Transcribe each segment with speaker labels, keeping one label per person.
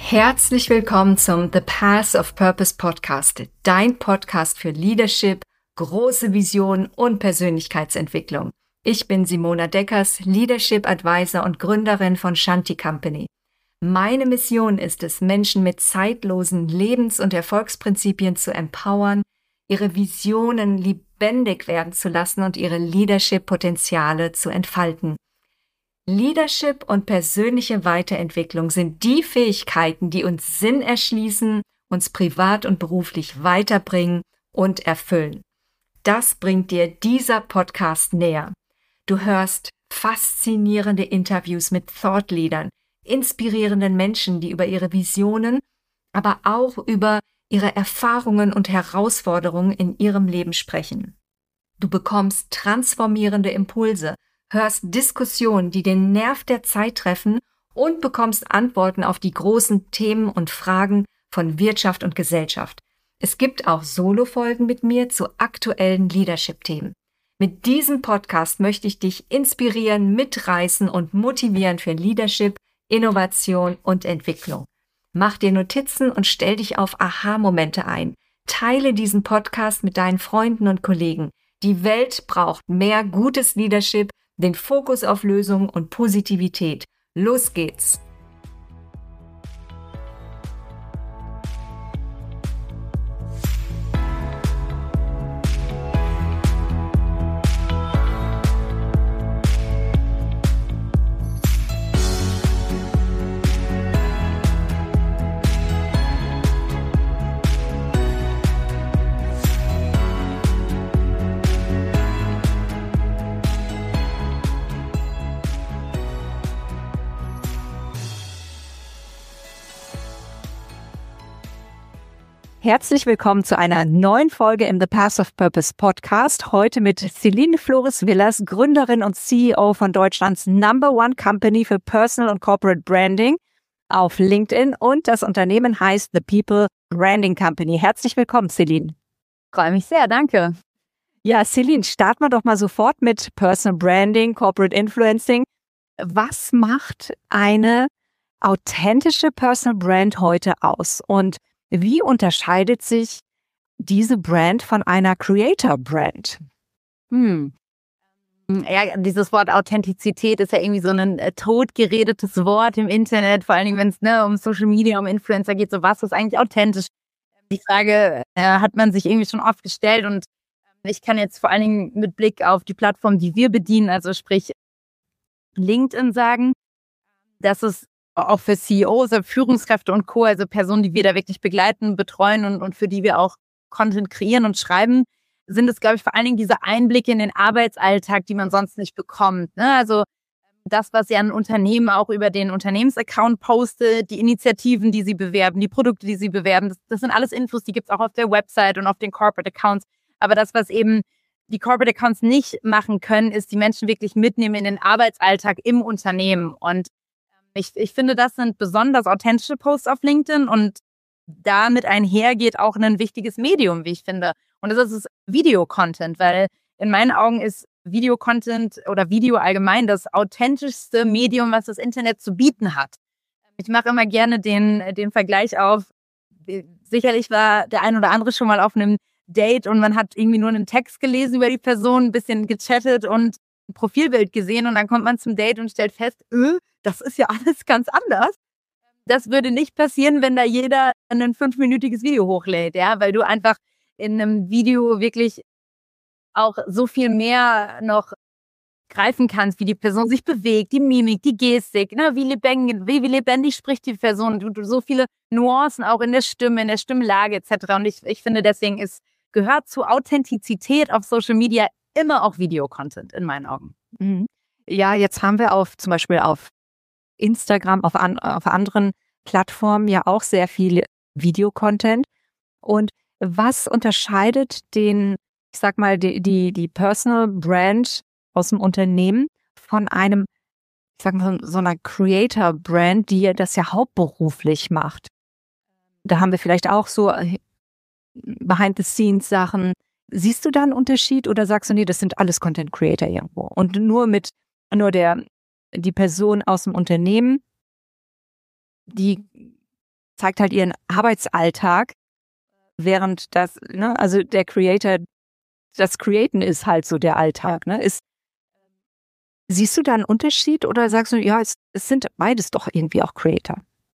Speaker 1: Herzlich willkommen zum The Path of Purpose Podcast, dein Podcast für Leadership, große Visionen und Persönlichkeitsentwicklung. Ich bin Simona Deckers, Leadership Advisor und Gründerin von Shanti Company. Meine Mission ist es, Menschen mit zeitlosen Lebens- und Erfolgsprinzipien zu empowern, ihre Visionen lebendig werden zu lassen und ihre Leadership-Potenziale zu entfalten. Leadership und persönliche Weiterentwicklung sind die Fähigkeiten, die uns Sinn erschließen, uns privat und beruflich weiterbringen und erfüllen. Das bringt dir dieser Podcast näher. Du hörst faszinierende Interviews mit Thought-Leadern, inspirierenden Menschen, die über ihre Visionen, aber auch über ihre Erfahrungen und Herausforderungen in ihrem Leben sprechen. Du bekommst transformierende Impulse, hörst Diskussionen, die den Nerv der Zeit treffen und bekommst Antworten auf die großen Themen und Fragen von Wirtschaft und Gesellschaft. Es gibt auch Solo-Folgen mit mir zu aktuellen Leadership-Themen. Mit diesem Podcast möchte ich dich inspirieren, mitreißen und motivieren für Leadership, Innovation und Entwicklung. Mach dir Notizen und stell dich auf Aha-Momente ein. Teile diesen Podcast mit deinen Freunden und Kollegen. Die Welt braucht mehr gutes Leadership, den Fokus auf Lösungen und Positivität. Los geht's!
Speaker 2: Herzlich willkommen zu einer neuen Folge im The Path of Purpose Podcast. Heute mit Celine Flores-Villers, Gründerin und CEO von Deutschlands #1 Company für Personal und Corporate Branding auf LinkedIn, und das Unternehmen heißt The People Branding Company. Herzlich willkommen, Celine.
Speaker 3: Freue mich sehr, danke.
Speaker 2: Ja, Celine, starten wir doch mal sofort mit Personal Branding, Corporate Influencing. Was macht eine authentische Personal Brand heute aus? Und wie unterscheidet sich diese Brand von einer Creator-Brand?
Speaker 3: Ja, dieses Wort Authentizität ist ja irgendwie so ein totgeredetes Wort im Internet, vor allen Dingen, wenn es um Social Media, um Influencer geht. So, was ist eigentlich authentisch? Die Frage hat man sich irgendwie schon oft gestellt, und ich kann jetzt vor allen Dingen mit Blick auf die Plattform, die wir bedienen, also sprich LinkedIn, sagen, dass es auch für CEOs, Führungskräfte und Co., also Personen, die wir da wirklich begleiten, betreuen und für die wir auch Content kreieren und schreiben, sind es, glaube ich, vor allen Dingen diese Einblicke in den Arbeitsalltag, die man sonst nicht bekommt. Ne? Also das, was ja ein Unternehmen auch über den Unternehmensaccount postet, die Initiativen, die sie bewerben, die Produkte, die sie bewerben, das sind alles Infos, die gibt es auch auf der Website und auf den Corporate Accounts. Aber das, was eben die Corporate Accounts nicht machen können, ist die Menschen wirklich mitnehmen in den Arbeitsalltag im Unternehmen. Und ich finde, das sind besonders authentische Posts auf LinkedIn, und damit einhergeht auch ein wichtiges Medium, wie ich finde. Und das ist Video-Content, weil in meinen Augen ist Video-Content oder Video allgemein das authentischste Medium, was das Internet zu bieten hat. Ich mache immer gerne den Vergleich auf. Sicherlich war der ein oder andere schon mal auf einem Date und man hat irgendwie nur einen Text gelesen über die Person, ein bisschen gechattet und ein Profilbild gesehen, und dann kommt man zum Date und stellt fest, das ist ja alles ganz anders. Das würde nicht passieren, wenn da jeder ein 5-minütiges Video hochlädt, ja, weil du einfach in einem Video wirklich auch so viel mehr noch greifen kannst, wie die Person sich bewegt, die Mimik, die Gestik, ne, wie lebendig spricht die Person, du so viele Nuancen auch in der Stimme, in der Stimmlage etc. Und ich finde, deswegen gehört zu Authentizität auf Social Media immer auch Video-Content in meinen Augen.
Speaker 2: Mhm. Ja, jetzt haben wir zum Beispiel auf Instagram, auf anderen Plattformen ja auch sehr viel Videocontent. Und was unterscheidet die Personal Brand aus dem Unternehmen von einem, ich sag mal, so einer Creator Brand, die das ja hauptberuflich macht? Da haben wir vielleicht auch so Behind-the-Scenes-Sachen. Siehst du da einen Unterschied, oder sagst du, nee, das sind alles Content Creator irgendwo? Und nur die Person aus dem Unternehmen, die zeigt halt ihren Arbeitsalltag, während das, ne, also der Creator, das Createn ist halt so der Alltag, ne? Siehst du da einen Unterschied oder sagst du, ja, es sind beides doch irgendwie auch Creator?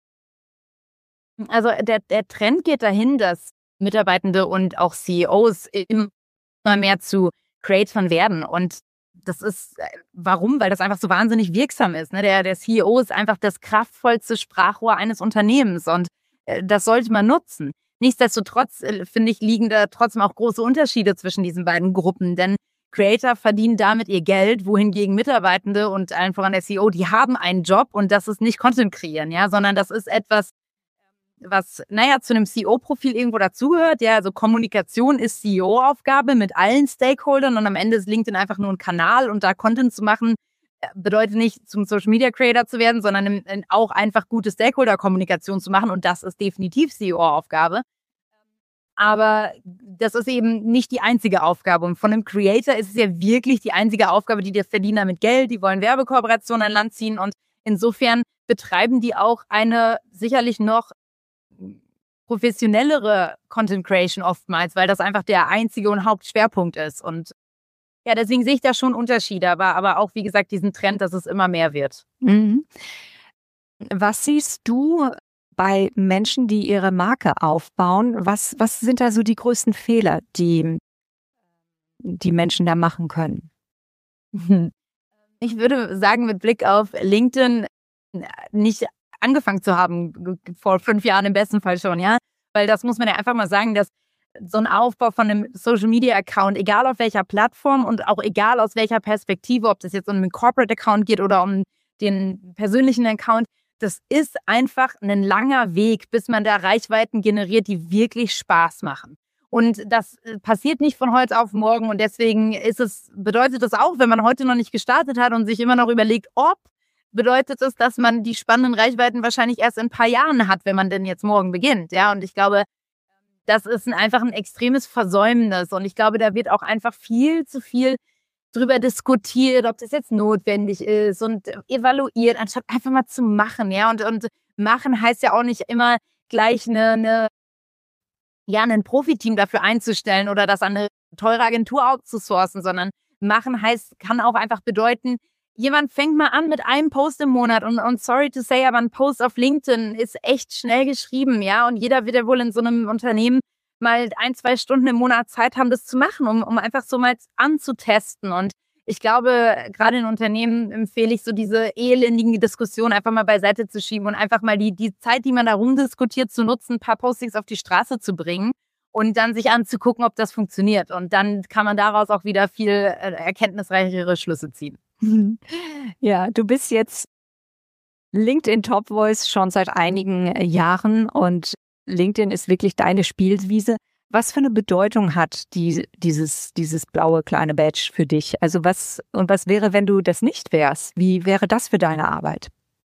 Speaker 3: Also der Trend geht dahin, dass Mitarbeitende und auch CEOs immer mehr zu Creatoren werden. Und das ist, warum? Weil das einfach so wahnsinnig wirksam ist. Ne? Der CEO ist einfach das kraftvollste Sprachrohr eines Unternehmens und das sollte man nutzen. Nichtsdestotrotz, finde ich, liegen da trotzdem auch große Unterschiede zwischen diesen beiden Gruppen, denn Creator verdienen damit ihr Geld, wohingegen Mitarbeitende und allen voran der CEO, die haben einen Job und das ist nicht Content kreieren, ja, sondern das ist etwas, was, zu einem CEO-Profil irgendwo dazugehört. Ja, also Kommunikation ist CEO-Aufgabe mit allen Stakeholdern und am Ende ist LinkedIn einfach nur ein Kanal und da Content zu machen, bedeutet nicht, zum Social-Media-Creator zu werden, sondern auch einfach gute Stakeholder-Kommunikation zu machen und das ist definitiv CEO-Aufgabe. Aber das ist eben nicht die einzige Aufgabe. Und von einem Creator ist es ja wirklich die einzige Aufgabe, die verdienen damit Geld, die wollen Werbekooperationen an Land ziehen und insofern betreiben die auch eine sicherlich noch professionellere Content Creation oftmals, weil das einfach der einzige und Hauptschwerpunkt ist. Und ja, deswegen sehe ich da schon Unterschiede, aber auch, wie gesagt, diesen Trend, dass es immer mehr wird.
Speaker 2: Mhm. Was siehst du bei Menschen, die ihre Marke aufbauen? Was sind da so die größten Fehler, die Menschen da machen können?
Speaker 3: Ich würde sagen, mit Blick auf LinkedIn nicht angefangen zu haben, vor 5 Jahren im besten Fall schon, ja. Weil das muss man ja einfach mal sagen, dass so ein Aufbau von einem Social-Media-Account, egal auf welcher Plattform und auch egal aus welcher Perspektive, ob das jetzt um einen Corporate-Account geht oder um den persönlichen Account, das ist einfach ein langer Weg, bis man da Reichweiten generiert, die wirklich Spaß machen. Und das passiert nicht von heute auf morgen und deswegen bedeutet das auch, wenn man heute noch nicht gestartet hat und sich immer noch überlegt, bedeutet es, dass man die spannenden Reichweiten wahrscheinlich erst in ein paar Jahren hat, wenn man denn jetzt morgen beginnt. Ja, und ich glaube, das ist einfach ein extremes Versäumnis. Und ich glaube, da wird auch einfach viel zu viel drüber diskutiert, ob das jetzt notwendig ist und evaluiert, anstatt einfach mal zu machen. Ja, und machen heißt ja auch nicht immer gleich ein Profiteam dafür einzustellen oder das an eine teure Agentur outzusourcen, sondern machen kann auch einfach bedeuten, jemand fängt mal an mit einem Post im Monat und sorry to say, aber ein Post auf LinkedIn ist echt schnell geschrieben, ja, und jeder wird ja wohl in so einem Unternehmen mal 1-2 Stunden im Monat Zeit haben, das zu machen, um einfach so mal anzutesten. Und ich glaube, gerade in Unternehmen empfehle ich so diese elendigen Diskussionen einfach mal beiseite zu schieben und einfach mal die Zeit, die man da rumdiskutiert, zu nutzen, ein paar Postings auf die Straße zu bringen und dann sich anzugucken, ob das funktioniert. Und dann kann man daraus auch wieder viel erkenntnisreichere Schlüsse ziehen.
Speaker 2: Ja, du bist jetzt LinkedIn Top Voice schon seit einigen Jahren und LinkedIn ist wirklich deine Spielwiese. Was für eine Bedeutung hat dieses blaue kleine Badge für dich? Also was wäre, wenn du das nicht wärst? Wie wäre das für deine Arbeit?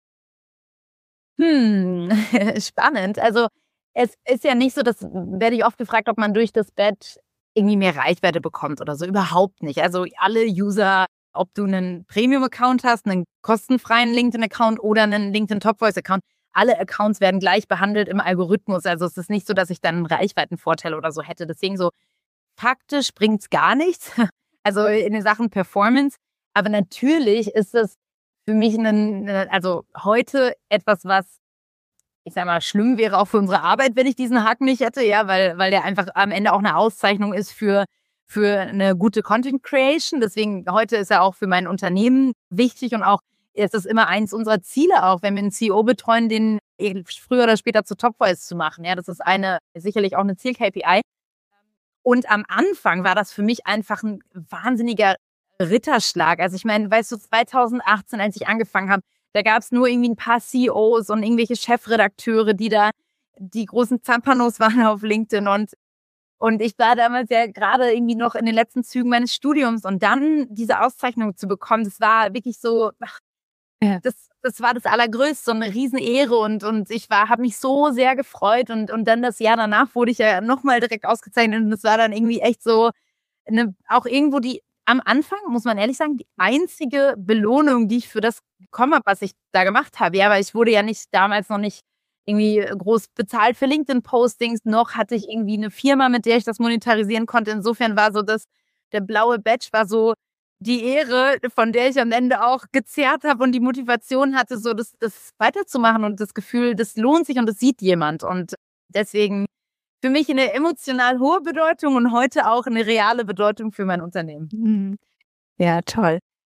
Speaker 3: Spannend. Also es ist ja nicht so, das werde ich oft gefragt, ob man durch das Badge irgendwie mehr Reichweite bekommt oder so. Überhaupt nicht. Also alle User, ob du einen Premium-Account hast, einen kostenfreien LinkedIn-Account oder einen LinkedIn Top Voice-Account, alle Accounts werden gleich behandelt im Algorithmus. Also es ist nicht so, dass ich dann einen Reichweitenvorteil oder so hätte. Deswegen so faktisch bringt es gar nichts. Also in den Sachen Performance. Aber natürlich ist es für mich also heute etwas, was, ich sag mal, schlimm wäre auch für unsere Arbeit, wenn ich diesen Haken nicht hätte. Ja, weil der einfach am Ende auch eine Auszeichnung ist für eine gute Content Creation. Deswegen heute ist er auch für mein Unternehmen wichtig und auch ist es immer eins unserer Ziele auch, wenn wir einen CEO betreuen, den früher oder später zu Top Voice zu machen. Ja, das ist sicherlich auch eine Ziel-KPI. Und am Anfang war das für mich einfach ein wahnsinniger Ritterschlag. Also ich meine, weißt du, 2018, als ich angefangen habe, da gab es nur irgendwie ein paar CEOs und irgendwelche Chefredakteure, die da die großen Zampanos waren auf LinkedIn und ich war damals ja gerade irgendwie noch in den letzten Zügen meines Studiums und dann diese Auszeichnung zu bekommen, das war wirklich so, das war das Allergrößte, so eine Riesenehre und ich habe mich so sehr gefreut und dann das Jahr danach wurde ich ja nochmal direkt ausgezeichnet und das war dann irgendwie echt so auch irgendwo am Anfang, muss man ehrlich sagen, die einzige Belohnung, die ich für das bekommen habe, was ich da gemacht habe. Ja, weil ich wurde ja damals noch nicht irgendwie groß bezahlt für LinkedIn-Postings, noch hatte ich irgendwie eine Firma, mit der ich das monetarisieren konnte. Insofern war so der blaue Badge war so die Ehre, von der ich am Ende auch gezehrt habe und die Motivation hatte, so das weiterzumachen und das Gefühl, das lohnt sich und das sieht jemand. Und deswegen für mich eine emotional hohe Bedeutung und heute auch eine reale Bedeutung für mein Unternehmen.
Speaker 2: Ja, toll.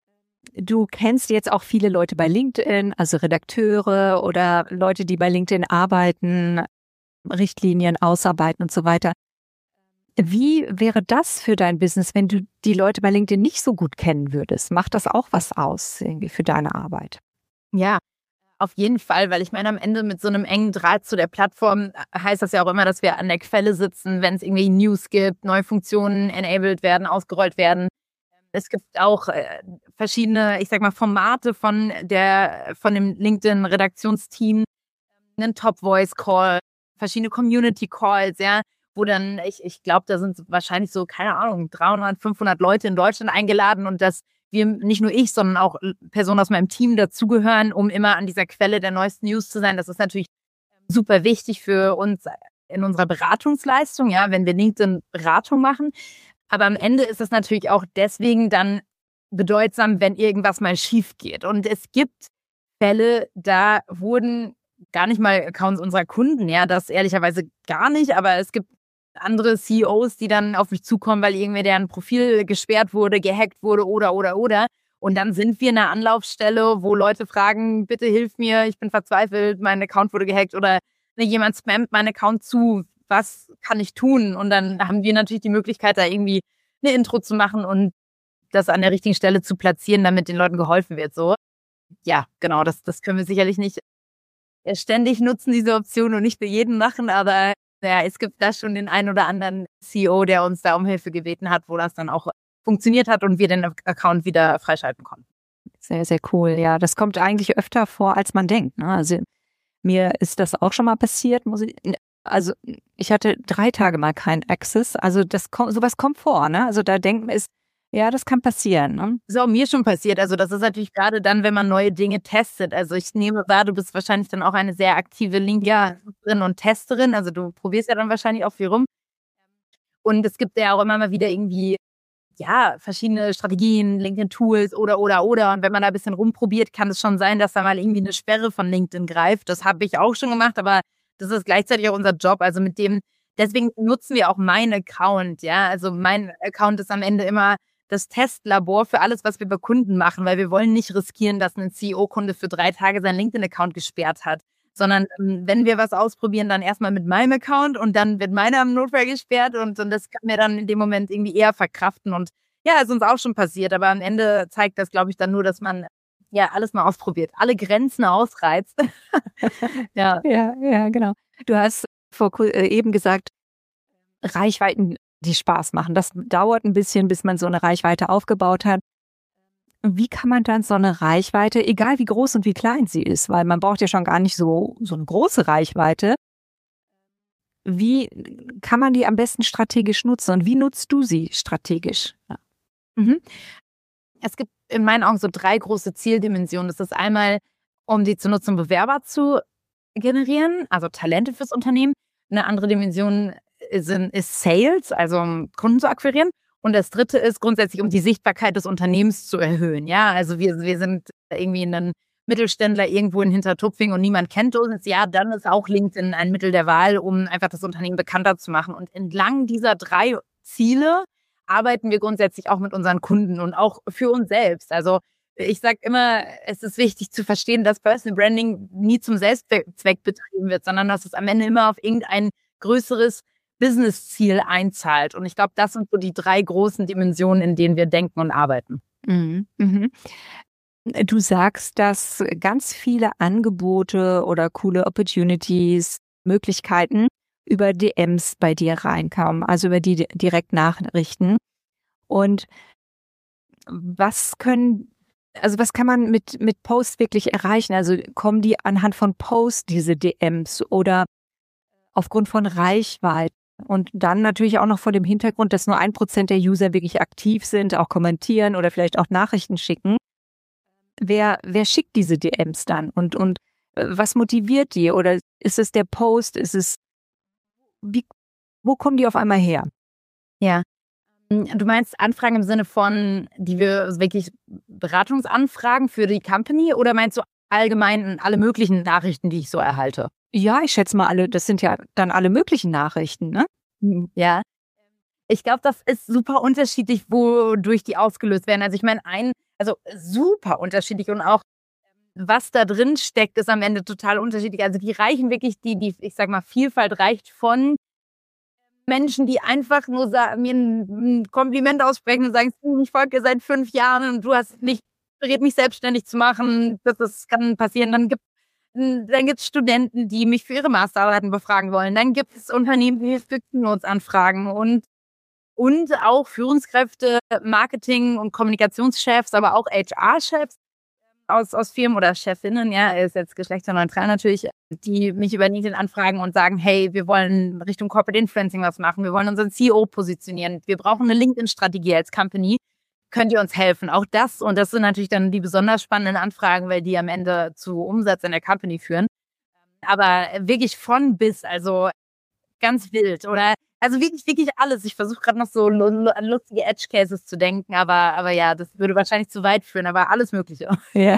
Speaker 2: Du kennst jetzt auch viele Leute bei LinkedIn, also Redakteure oder Leute, die bei LinkedIn arbeiten, Richtlinien ausarbeiten und so weiter. Wie wäre das für dein Business, wenn du die Leute bei LinkedIn nicht so gut kennen würdest? Macht das auch was aus irgendwie für deine Arbeit?
Speaker 3: Ja, auf jeden Fall, weil ich meine, am Ende mit so einem engen Draht zu der Plattform heißt das ja auch immer, dass wir an der Quelle sitzen, wenn es irgendwie News gibt, neue Funktionen enabled werden, ausgerollt werden. Es gibt auch verschiedene, ich sag mal, Formate von dem LinkedIn-Redaktionsteam, einen Top-Voice-Call, verschiedene Community-Calls, ja, wo dann, ich glaube, da sind wahrscheinlich so, keine Ahnung, 300, 500 Leute in Deutschland eingeladen und dass wir, nicht nur ich, sondern auch Personen aus meinem Team dazugehören, um immer an dieser Quelle der neuesten News zu sein. Das ist natürlich super wichtig für uns in unserer Beratungsleistung, ja, wenn wir LinkedIn-Beratung machen. Aber am Ende ist es natürlich auch deswegen dann bedeutsam, wenn irgendwas mal schief geht. Und es gibt Fälle, da wurden gar nicht mal Accounts unserer Kunden, ja, das ehrlicherweise gar nicht, aber es gibt andere CEOs, die dann auf mich zukommen, weil irgendwer deren Profil gesperrt wurde, gehackt wurde oder. Und dann sind wir eine Anlaufstelle, wo Leute fragen, bitte hilf mir, ich bin verzweifelt, mein Account wurde gehackt oder jemand spammt meinen Account zu, was kann ich tun? Und dann haben wir natürlich die Möglichkeit, da irgendwie eine Intro zu machen und das an der richtigen Stelle zu platzieren, damit den Leuten geholfen wird. So, ja, genau, das können wir sicherlich nicht ständig nutzen, diese Option und nicht für jeden machen, aber ja, es gibt da schon den einen oder anderen CEO, der uns da um Hilfe gebeten hat, wo das dann auch funktioniert hat und wir den Account wieder freischalten konnten.
Speaker 2: Sehr, sehr cool. Ja, das kommt eigentlich öfter vor, als man denkt. Ne? Also mir ist das auch schon mal passiert. Also ich hatte 3 Tage mal keinen Access. Also sowas kommt vor. Ne? Also da denkt man, ja, das kann passieren. Ne?
Speaker 3: Das ist auch mir schon passiert. Also das ist natürlich gerade dann, wenn man neue Dinge testet. Also ich nehme wahr, du bist wahrscheinlich dann auch eine sehr aktive LinkedIn und Testerin. Also du probierst ja dann wahrscheinlich auch viel rum. Und es gibt ja auch immer mal wieder irgendwie, ja, verschiedene Strategien, LinkedIn-Tools oder. Und wenn man da ein bisschen rumprobiert, kann es schon sein, dass da mal irgendwie eine Sperre von LinkedIn greift. Das habe ich auch schon gemacht, aber das ist gleichzeitig auch unser Job. Also deswegen nutzen wir auch meinen Account. Ja, also mein Account ist am Ende immer das Testlabor für alles, was wir bei Kunden machen, weil wir wollen nicht riskieren, dass ein CEO-Kunde für 3 Tage seinen LinkedIn-Account gesperrt hat, sondern wenn wir was ausprobieren, dann erstmal mit meinem Account und dann wird meiner im Notfall gesperrt und das kann mir dann in dem Moment irgendwie eher verkraften und ja, ist uns auch schon passiert, aber am Ende zeigt das, glaube ich, dann nur, dass man ja alles mal ausprobiert, alle Grenzen ausreizt.
Speaker 2: Ja, genau. Du hast eben gesagt, Reichweiten, die Spaß machen. Das dauert ein bisschen, bis man so eine Reichweite aufgebaut hat. Wie kann man dann so eine Reichweite, egal wie groß und wie klein sie ist, weil man braucht ja schon gar nicht so eine große Reichweite. Wie kann man die am besten strategisch nutzen und wie nutzt du sie strategisch? Ja.
Speaker 3: Es gibt in meinen Augen so 3 große Zieldimensionen. Das ist einmal, um die zu nutzen, um Bewerber zu generieren, also Talente fürs Unternehmen. Eine andere Dimension ist Sales, also um Kunden zu akquirieren. Und das 3. ist grundsätzlich, um die Sichtbarkeit des Unternehmens zu erhöhen. Ja, also wir sind irgendwie ein Mittelständler irgendwo in Hintertupfing und niemand kennt uns. Ja, dann ist auch LinkedIn ein Mittel der Wahl, um einfach das Unternehmen bekannter zu machen. Und entlang dieser 3 Ziele arbeiten wir grundsätzlich auch mit unseren Kunden und auch für uns selbst. Also ich sage immer, es ist wichtig zu verstehen, dass Personal Branding nie zum Selbstzweck betrieben wird, sondern dass es am Ende immer auf irgendein größeres Business-Ziel einzahlt. Und ich glaube, das sind so die 3 großen Dimensionen, in denen wir denken und arbeiten.
Speaker 2: Mhm. Du sagst, dass ganz viele Angebote oder coole Opportunities, Möglichkeiten über DMs bei dir reinkamen, also über die Direktnachrichten. Und was kann man mit Posts wirklich erreichen? Also kommen die anhand von Posts, diese DMs, oder aufgrund von Reichweite? Und dann natürlich auch noch vor dem Hintergrund, dass nur 1% der User wirklich aktiv sind, auch kommentieren oder vielleicht auch Nachrichten schicken. Wer schickt diese DMs dann? Und Was motiviert die? Oder ist es der Post? Wo kommen die auf einmal her?
Speaker 3: Ja. Du meinst Anfragen im Sinne von, die wir wirklich Beratungsanfragen für die Company, oder meinst du allgemein alle möglichen Nachrichten, die ich so erhalte?
Speaker 2: Ja, ich schätze mal das sind ja dann alle möglichen Nachrichten, ne?
Speaker 3: Ja. Ich glaube, das ist super unterschiedlich, wodurch die ausgelöst werden. Also ich meine, also super unterschiedlich, und auch was da drin steckt, ist am Ende total unterschiedlich. Also die reichen wirklich, ich sag mal, Vielfalt reicht von Menschen, die einfach nur mir ein Kompliment aussprechen und sagen, ich folge dir seit 5 Jahren und du hast mich inspiriert, mich selbstständig zu machen. Das kann passieren. Dann gibt's Studenten, die mich für ihre Masterarbeiten befragen wollen. Dann gibt es Unternehmen, die für Keynotes anfragen, und auch Führungskräfte, Marketing- und Kommunikationschefs, aber auch HR-Chefs aus Firmen oder Chefinnen, ja, ist jetzt geschlechterneutral natürlich, die mich über LinkedIn anfragen und sagen, hey, wir wollen Richtung Corporate Influencing was machen, wir wollen unseren CEO positionieren, wir brauchen eine LinkedIn-Strategie als Company, könnt ihr uns helfen? Auch das, und das sind natürlich dann die besonders spannenden Anfragen, weil die am Ende zu Umsatz in der Company führen. Aber wirklich von bis, also ganz wild, oder also wirklich, wirklich alles. Ich versuche gerade noch so an lustige Edge-Cases zu denken, aber ja, das würde wahrscheinlich zu weit führen, aber alles Mögliche.
Speaker 2: Ja.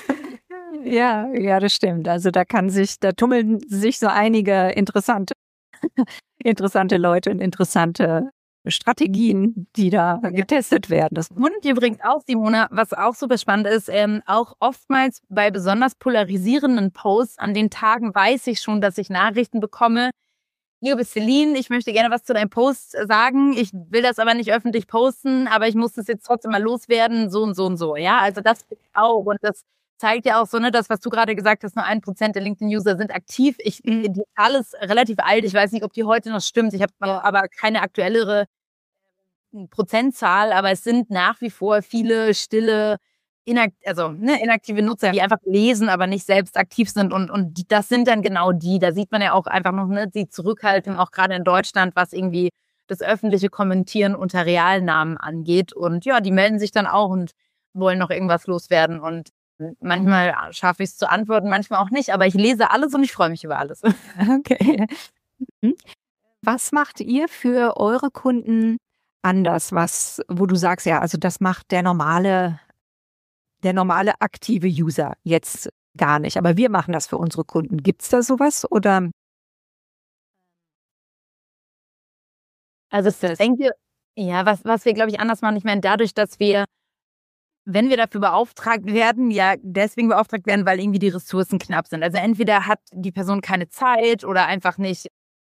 Speaker 2: Ja, das stimmt. Also da tummeln sich so einige interessante Leute und interessante Strategien, die da getestet werden.
Speaker 3: Und übrigens auch, Simona, was auch super spannend ist, auch oftmals bei besonders polarisierenden Posts an den Tagen weiß ich schon, dass ich Nachrichten bekomme. Liebe Celine, ich möchte gerne was zu deinem Post sagen. Ich will das aber nicht öffentlich posten, aber ich muss das jetzt trotzdem mal loswerden, so und so und so. Ja, also das auch. Und das zeigt ja auch so, ne, das, was du gerade gesagt hast, nur 1% der LinkedIn-User sind aktiv. Die Zahl ist relativ alt. Ich weiß nicht, ob die heute noch stimmt. Ich habe aber keine aktuellere Prozentzahl, aber es sind nach wie vor viele stille, inaktive Nutzer, die einfach lesen, aber nicht selbst aktiv sind, und das sind dann genau die, da sieht man ja auch einfach noch, ne, die Zurückhaltung, auch gerade in Deutschland, was irgendwie das öffentliche Kommentieren unter Realnamen angeht, und ja, die melden sich dann auch und wollen noch irgendwas loswerden, und manchmal schaffe ich es zu antworten, manchmal auch nicht, aber ich lese alles und ich freue mich über alles.
Speaker 2: Okay. Was macht ihr für eure Kunden anders, wo du sagst, ja, also das macht der normale aktive User jetzt gar nicht, aber wir machen das für unsere Kunden. Gibt's da sowas, oder?
Speaker 3: Also ich denke, ja, was wir, glaube ich, anders machen, ich meine, dadurch, dass wir, wenn wir dafür beauftragt werden, ja deswegen beauftragt werden, weil irgendwie die Ressourcen knapp sind. Also entweder hat die Person keine Zeit oder einfach nicht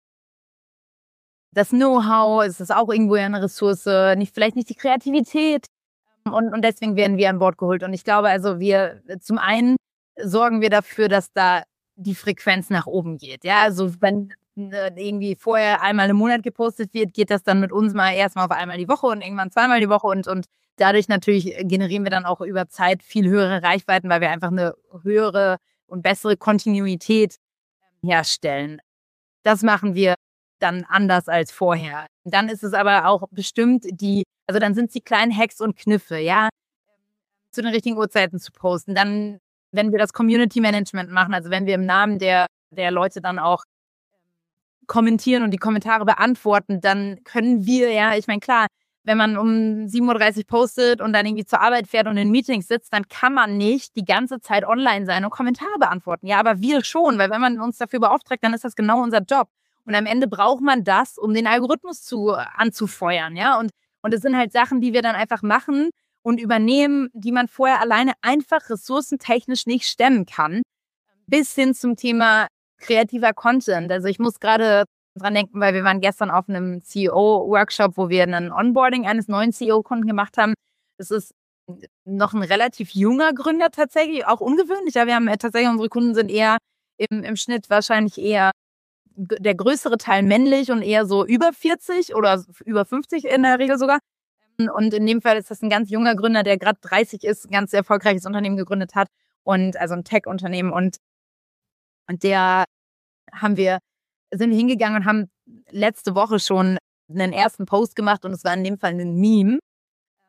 Speaker 3: das Know-how, es ist auch irgendwo ja eine Ressource, vielleicht nicht die Kreativität. Und deswegen werden wir an Bord geholt. Und ich glaube, also zum einen sorgen wir dafür, dass da die Frequenz nach oben geht. Ja, also wenn irgendwie vorher einmal im Monat gepostet wird, geht das dann mit uns mal erstmal auf einmal die Woche und irgendwann zweimal die Woche, und dadurch natürlich generieren wir dann auch über Zeit viel höhere Reichweiten, weil wir einfach eine höhere und bessere Kontinuität herstellen. Das machen wir dann anders als vorher. Dann ist es aber auch bestimmt also dann sind es die kleinen Hacks und Kniffe, ja, zu den richtigen Uhrzeiten zu posten. Dann, wenn wir das Community Management machen, also wenn wir im Namen der Leute dann auch kommentieren und die Kommentare beantworten, dann können wir, ja, ich meine, klar, wenn man um 7:30 Uhr postet und dann irgendwie zur Arbeit fährt und in Meetings sitzt, dann kann man nicht die ganze Zeit online sein und Kommentare beantworten. Ja, aber wir schon, weil wenn man uns dafür beauftragt, dann ist das genau unser Job. Und am Ende braucht man das, um den Algorithmus anzufeuern, ja. Und es sind halt Sachen, die wir dann einfach machen und übernehmen, die man vorher alleine einfach ressourcentechnisch nicht stemmen kann. Bis hin zum Thema kreativer Content. Also ich muss gerade dran denken, weil wir waren gestern auf einem CEO-Workshop, wo wir ein Onboarding eines neuen CEO-Kunden gemacht haben. Das ist noch ein relativ junger Gründer tatsächlich, auch ungewöhnlich. Ja, wir haben tatsächlich, unsere Kunden sind eher im Schnitt wahrscheinlich eher der größere Teil männlich und eher so über 40 oder über 50 in der Regel sogar. Und in dem Fall ist das ein ganz junger Gründer, der gerade 30 ist, ein ganz erfolgreiches Unternehmen gegründet hat, und also ein Tech-Unternehmen, und der sind wir hingegangen und haben letzte Woche schon einen ersten Post gemacht, und es war in dem Fall ein Meme.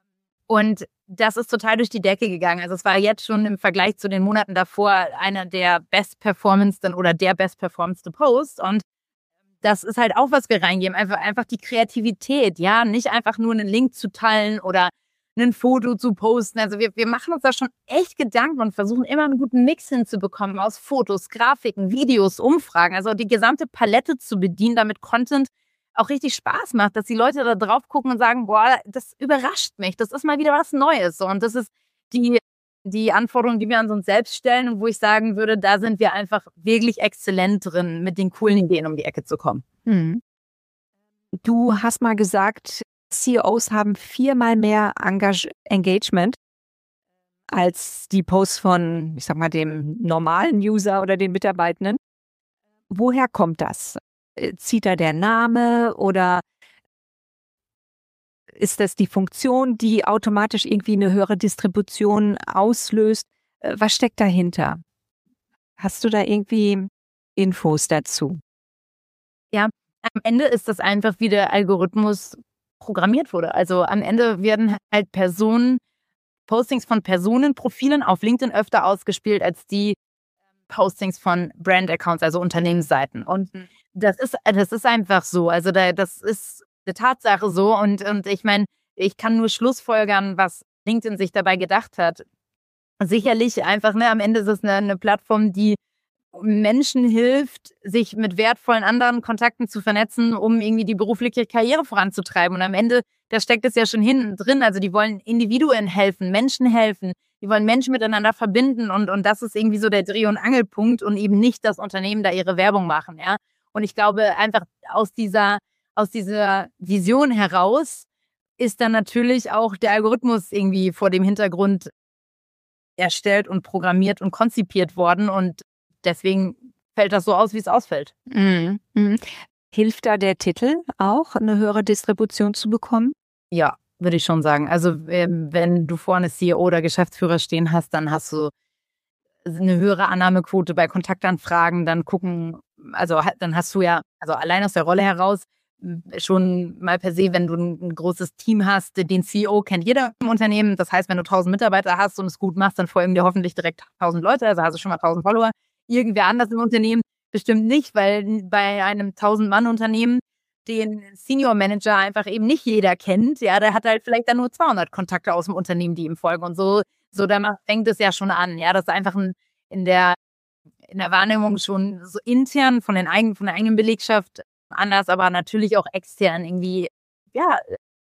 Speaker 3: Und das ist total durch die Decke gegangen. Also es war jetzt schon im Vergleich zu den Monaten davor einer der bestperformendsten oder der bestperformendste Post. Und das ist halt auch, was wir reingeben. Einfach die Kreativität, ja. Nicht einfach nur einen Link zu teilen oder ein Foto zu posten. Also wir machen uns da schon echt Gedanken und versuchen immer einen guten Mix hinzubekommen aus Fotos, Grafiken, Videos, Umfragen. Also die gesamte Palette zu bedienen, damit Content auch richtig Spaß macht, dass die Leute da drauf gucken und sagen, boah, das überrascht mich, das ist mal wieder was Neues. Und das ist die Anforderung, die wir an uns selbst stellen und wo ich sagen würde, da sind wir einfach wirklich exzellent drin, mit den coolen Ideen um die Ecke zu kommen.
Speaker 2: Du hast mal gesagt, CEOs haben 4-mal mehr Engagement als die Posts von, ich sag mal, dem normalen User oder den Mitarbeitenden. Woher kommt das? Zieht da der Name oder ist das die Funktion, die automatisch irgendwie eine höhere Distribution auslöst? Was steckt dahinter? Hast du da irgendwie Infos dazu?
Speaker 3: Ja, am Ende ist das einfach, wie der Algorithmus programmiert wurde. Also am Ende werden halt Postings von Personenprofilen auf LinkedIn öfter ausgespielt als die Postings von Brand-Accounts, also Unternehmensseiten. Und das ist einfach so. Also das ist eine Tatsache so. Und ich meine, ich kann nur schlussfolgern, was LinkedIn sich dabei gedacht hat. Sicherlich einfach, am Ende ist es eine Plattform, die Menschen hilft, sich mit wertvollen anderen Kontakten zu vernetzen, um irgendwie die berufliche Karriere voranzutreiben. Und am Ende, da steckt es ja schon hinten drin. Also die wollen Individuen helfen, Menschen helfen. Die wollen Menschen miteinander verbinden. Und das ist irgendwie so der Dreh- und Angelpunkt und eben nicht das Unternehmen da ihre Werbung machen. Ja. Und ich glaube, einfach aus dieser Vision heraus ist dann natürlich auch der Algorithmus irgendwie vor dem Hintergrund erstellt und programmiert und konzipiert worden. Und deswegen fällt das so aus, wie es ausfällt.
Speaker 2: Hilft da der Titel auch, eine höhere Distribution zu bekommen?
Speaker 3: Ja, würde ich schon sagen. Also wenn du vorne CEO oder Geschäftsführer stehen hast, dann hast du eine höhere Annahmequote bei Kontaktanfragen. Dann hast du ja, also allein aus der Rolle heraus, schon mal per se, wenn du ein großes Team hast, den CEO kennt jeder im Unternehmen. Das heißt, wenn du 1000 Mitarbeiter hast und es gut machst, dann folgen dir hoffentlich direkt 1000 Leute, also hast du schon mal 1000 Follower. Irgendwer anders im Unternehmen bestimmt nicht, weil bei einem 1000-Mann-Unternehmen den Senior Manager einfach eben nicht jeder kennt. Ja, der hat halt vielleicht dann nur 200 Kontakte aus dem Unternehmen, die ihm folgen. Und so da fängt es ja schon an. Ja, das ist einfach in der Wahrnehmung schon so intern von der eigenen Belegschaft anders, aber natürlich auch extern irgendwie, ja,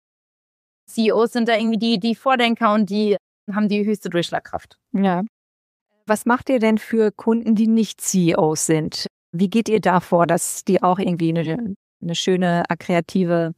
Speaker 3: CEOs sind da irgendwie die Vordenker und die haben die höchste Durchschlagkraft.
Speaker 2: Ja. Was macht ihr denn für Kunden, die nicht CEOs sind? Wie geht ihr da vor, dass die auch irgendwie eine schönen kreativen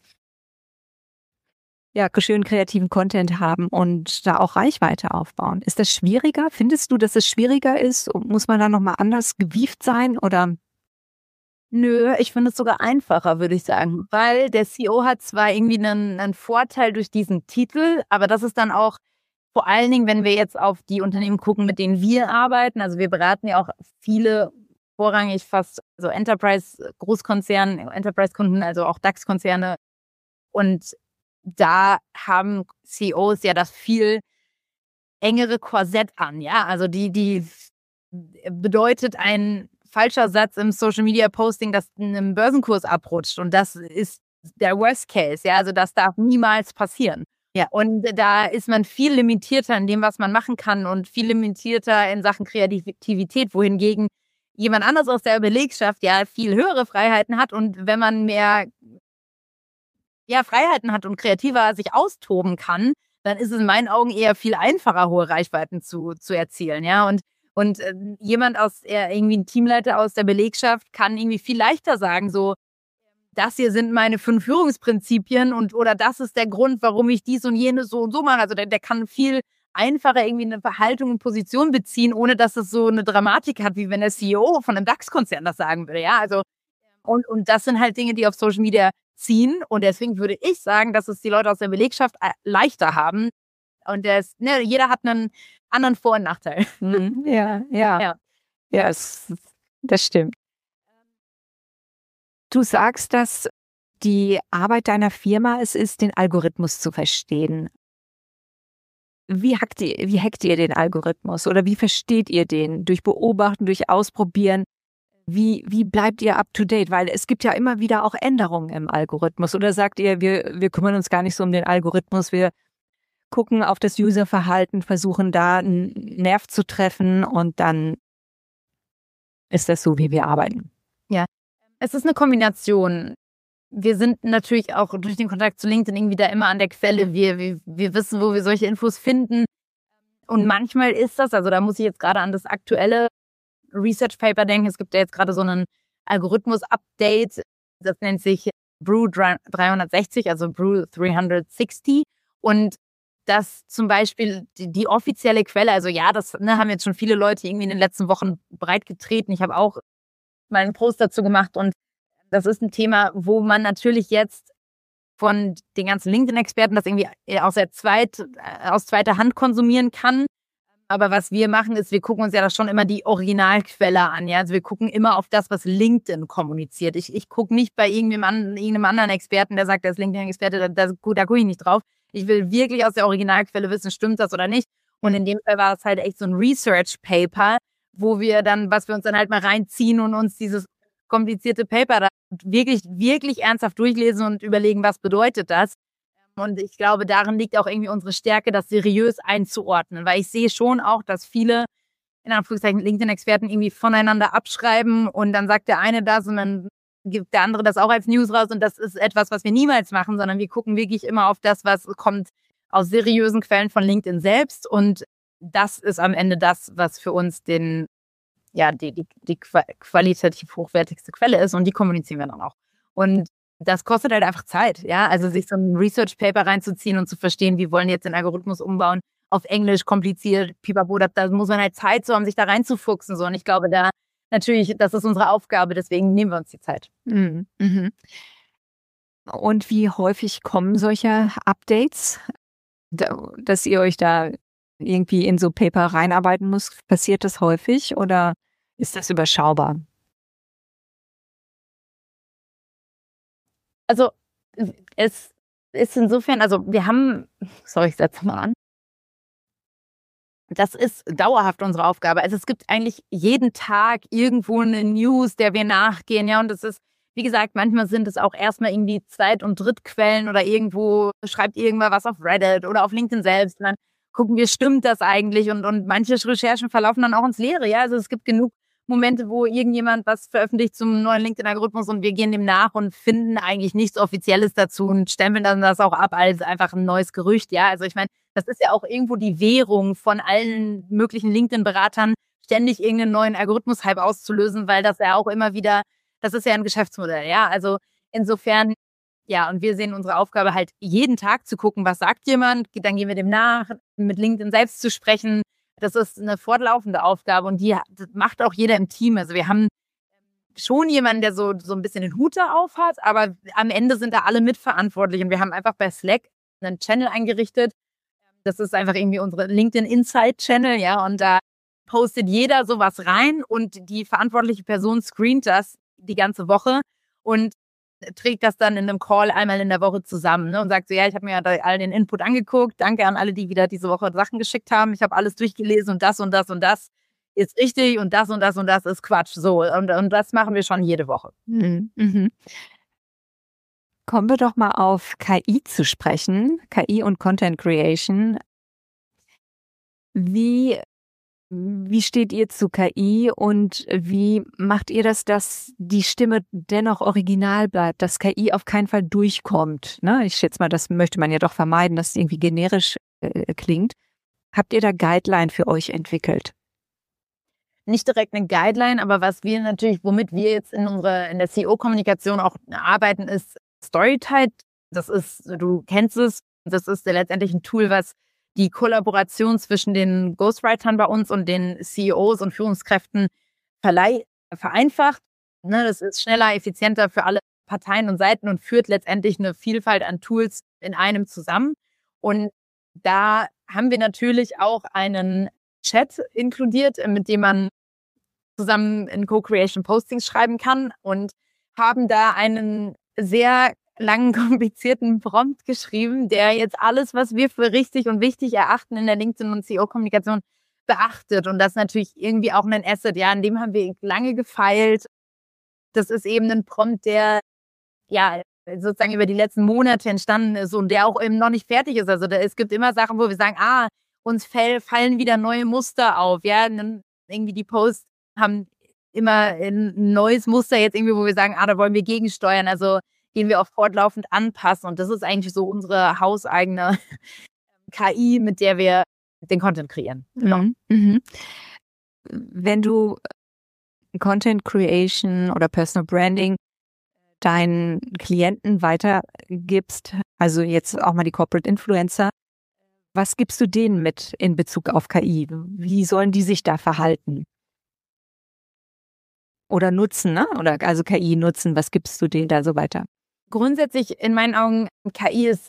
Speaker 2: Content haben und da auch Reichweite aufbauen? Ist das schwieriger? Findest du, dass es schwieriger ist? Muss man da nochmal anders gewieft sein oder?
Speaker 3: Nö, ich finde es sogar einfacher, würde ich sagen, weil der CEO hat zwar irgendwie einen Vorteil durch diesen Titel, aber das ist dann auch vor allen Dingen, wenn wir jetzt auf die Unternehmen gucken, mit denen wir arbeiten. Also wir beraten ja auch viele, vorrangig fast so Enterprise-Großkonzerne, Enterprise-Kunden, also auch DAX-Konzerne. Und da haben CEOs ja das viel engere Korsett an, ja. Also die bedeutet ein falscher Satz im Social-Media-Posting, dass ein Börsenkurs abrutscht. Und das ist der Worst Case, ja. Also das darf niemals passieren. Ja, und da ist man viel limitierter in dem, was man machen kann und viel limitierter in Sachen Kreativität, wohingegen jemand anderes aus der Belegschaft ja viel höhere Freiheiten hat. Und wenn man mehr Freiheiten hat und kreativer sich austoben kann, dann ist es in meinen Augen eher viel einfacher, hohe Reichweiten zu erzielen, ja. Und jemand irgendwie ein Teamleiter aus der Belegschaft kann irgendwie viel leichter sagen, so, das hier sind meine 5 Führungsprinzipien oder das ist der Grund, warum ich dies und jenes so und so mache. Also der kann viel einfacher irgendwie eine Verhaltung und Position beziehen, ohne dass es so eine Dramatik hat, wie wenn der CEO von einem DAX-Konzern das sagen würde. Ja, also und das sind halt Dinge, die auf Social Media ziehen. Und deswegen würde ich sagen, dass es die Leute aus der Belegschaft leichter haben. Und jeder hat einen anderen Vor- und Nachteil.
Speaker 2: Ja, das stimmt. Du sagst, dass die Arbeit deiner Firma es ist, den Algorithmus zu verstehen. wie hackt ihr den Algorithmus oder wie versteht ihr den? Durch Beobachten, durch Ausprobieren? Wie bleibt ihr up to date? Weil es gibt ja immer wieder auch Änderungen im Algorithmus. Oder sagt ihr, wir kümmern uns gar nicht so um den Algorithmus, wir gucken auf das Userverhalten, versuchen da einen Nerv zu treffen und dann ist das so, wie wir arbeiten?
Speaker 3: Ja, es ist eine Kombination. Wir sind natürlich auch durch den Kontakt zu LinkedIn irgendwie da immer an der Quelle. Wir wissen, wo wir solche Infos finden. Und manchmal ist das, also da muss ich jetzt gerade an das aktuelle Research Paper denken. Es gibt ja jetzt gerade so einen Algorithmus-Update. Das nennt sich Brew 360, also Brew 360. Und das zum Beispiel die offizielle Quelle, also ja, das haben jetzt schon viele Leute irgendwie in den letzten Wochen breitgetreten. Ich habe auch mal einen Post dazu gemacht und das ist ein Thema, wo man natürlich jetzt von den ganzen LinkedIn-Experten das irgendwie aus zweiter Hand konsumieren kann. Aber was wir machen, ist, wir gucken uns ja da schon immer die Originalquelle an. Ja? Also wir gucken immer auf das, was LinkedIn kommuniziert. Ich gucke nicht bei irgendeinem anderen Experten, der sagt, der ist LinkedIn-Experte, da gucke ich nicht drauf. Ich will wirklich aus der Originalquelle wissen, stimmt das oder nicht. Und in dem Fall war es halt echt so ein Research-Paper, was wir uns dann halt mal reinziehen und uns dieses komplizierte Paper da wirklich, wirklich ernsthaft durchlesen und überlegen, was bedeutet das. Und ich glaube, darin liegt auch irgendwie unsere Stärke, das seriös einzuordnen. Weil ich sehe schon auch, dass viele, in Anführungszeichen, LinkedIn-Experten irgendwie voneinander abschreiben und dann sagt der eine das und dann gibt der andere das auch als News raus. Und das ist etwas, was wir niemals machen, sondern wir gucken wirklich immer auf das, was kommt aus seriösen Quellen von LinkedIn selbst. Und das ist am Ende das, was für uns die qualitativ hochwertigste Quelle ist und die kommunizieren wir dann auch. Und das kostet halt einfach Zeit, ja, also sich so ein Research Paper reinzuziehen und zu verstehen, wie wollen jetzt den Algorithmus umbauen, auf Englisch, kompliziert, pipapo, da muss man halt Zeit so haben, sich da reinzufuchsen, so. Und ich glaube, da natürlich, das ist unsere Aufgabe, deswegen nehmen wir uns die Zeit.
Speaker 2: Mhm. Und wie häufig kommen solche Updates, dass ihr euch da irgendwie in so Paper reinarbeiten müsst? Passiert das häufig oder ist das überschaubar?
Speaker 3: Also es ist insofern, also ich setze mal an. Das ist dauerhaft unsere Aufgabe. Also es gibt eigentlich jeden Tag irgendwo eine News, der wir nachgehen, ja, und das ist, wie gesagt, manchmal sind es auch erstmal irgendwie Zweit- und Drittquellen oder irgendwo schreibt irgendwer was auf Reddit oder auf LinkedIn selbst und dann gucken wir, stimmt das eigentlich und manche Recherchen verlaufen dann auch ins Leere, ja, also es gibt genug Momente, wo irgendjemand was veröffentlicht zum neuen LinkedIn-Algorithmus und wir gehen dem nach und finden eigentlich nichts Offizielles dazu und stempeln dann das auch ab als einfach ein neues Gerücht, ja, also ich meine, das ist ja auch irgendwo die Währung von allen möglichen LinkedIn-Beratern, ständig irgendeinen neuen Algorithmus-Hype auszulösen, weil das ja auch immer wieder, das ist ja ein Geschäftsmodell, ja, also insofern, ja, und wir sehen unsere Aufgabe halt jeden Tag zu gucken, was sagt jemand, dann gehen wir dem nach, mit LinkedIn selbst zu sprechen. Das ist eine fortlaufende Aufgabe und das macht auch jeder im Team. Also wir haben schon jemanden, der so ein bisschen den Hut da auf hat, aber am Ende sind da alle mitverantwortlich und wir haben einfach bei Slack einen Channel eingerichtet. Das ist einfach irgendwie unsere LinkedIn Insight Channel, ja, und da postet jeder sowas rein und die verantwortliche Person screent das die ganze Woche und trägt das dann in einem Call einmal in der Woche zusammen, ne, und sagt so, ja, ich habe mir ja all den Input angeguckt, danke an alle, die wieder diese Woche Sachen geschickt haben, ich habe alles durchgelesen und das und das und das ist richtig und das und das und das ist Quatsch, so, und das machen wir schon jede Woche.
Speaker 2: Mhm. Kommen wir doch mal auf KI zu sprechen, KI und Content Creation. Wie steht ihr zu KI und wie macht ihr das, dass die Stimme dennoch original bleibt, dass KI auf keinen Fall durchkommt? Ne? Ich schätze mal, das möchte man ja doch vermeiden, dass es irgendwie generisch klingt. Habt ihr da Guideline für euch entwickelt?
Speaker 3: Nicht direkt eine Guideline, aber womit wir jetzt in der CEO-Kommunikation auch arbeiten, ist Storytide. Das ist, du kennst es, das ist letztendlich ein Tool, was die Kollaboration zwischen den Ghostwritern bei uns und den CEOs und Führungskräften vereinfacht. Ne, das ist schneller, effizienter für alle Parteien und Seiten und führt letztendlich eine Vielfalt an Tools in einem zusammen. Und da haben wir natürlich auch einen Chat inkludiert, mit dem man zusammen in Co-Creation Postings schreiben kann und haben da einen sehr langen, komplizierten Prompt geschrieben, der jetzt alles, was wir für richtig und wichtig erachten in der LinkedIn- und CEO-Kommunikation beachtet. Und das ist natürlich irgendwie auch ein Asset. Ja, an dem haben wir lange gefeilt. Das ist eben ein Prompt, der ja sozusagen über die letzten Monate entstanden ist und der auch eben noch nicht fertig ist. Also es gibt immer Sachen, wo wir sagen, uns fallen wieder neue Muster auf. Ja, irgendwie die Posts haben immer ein neues Muster jetzt irgendwie, wo wir sagen, da wollen wir gegensteuern. Also den wir auch fortlaufend anpassen. Und das ist eigentlich so unsere hauseigene KI, mit der wir den Content kreieren.
Speaker 2: Mhm. Mhm. Wenn du Content Creation oder Personal Branding deinen Klienten weitergibst, also jetzt auch mal die Corporate Influencer, was gibst du denen mit in Bezug auf KI? Wie sollen die sich da verhalten? Oder nutzen, ne? Oder also KI nutzen, was gibst du denen da so weiter?
Speaker 3: Grundsätzlich in meinen Augen, KI ist,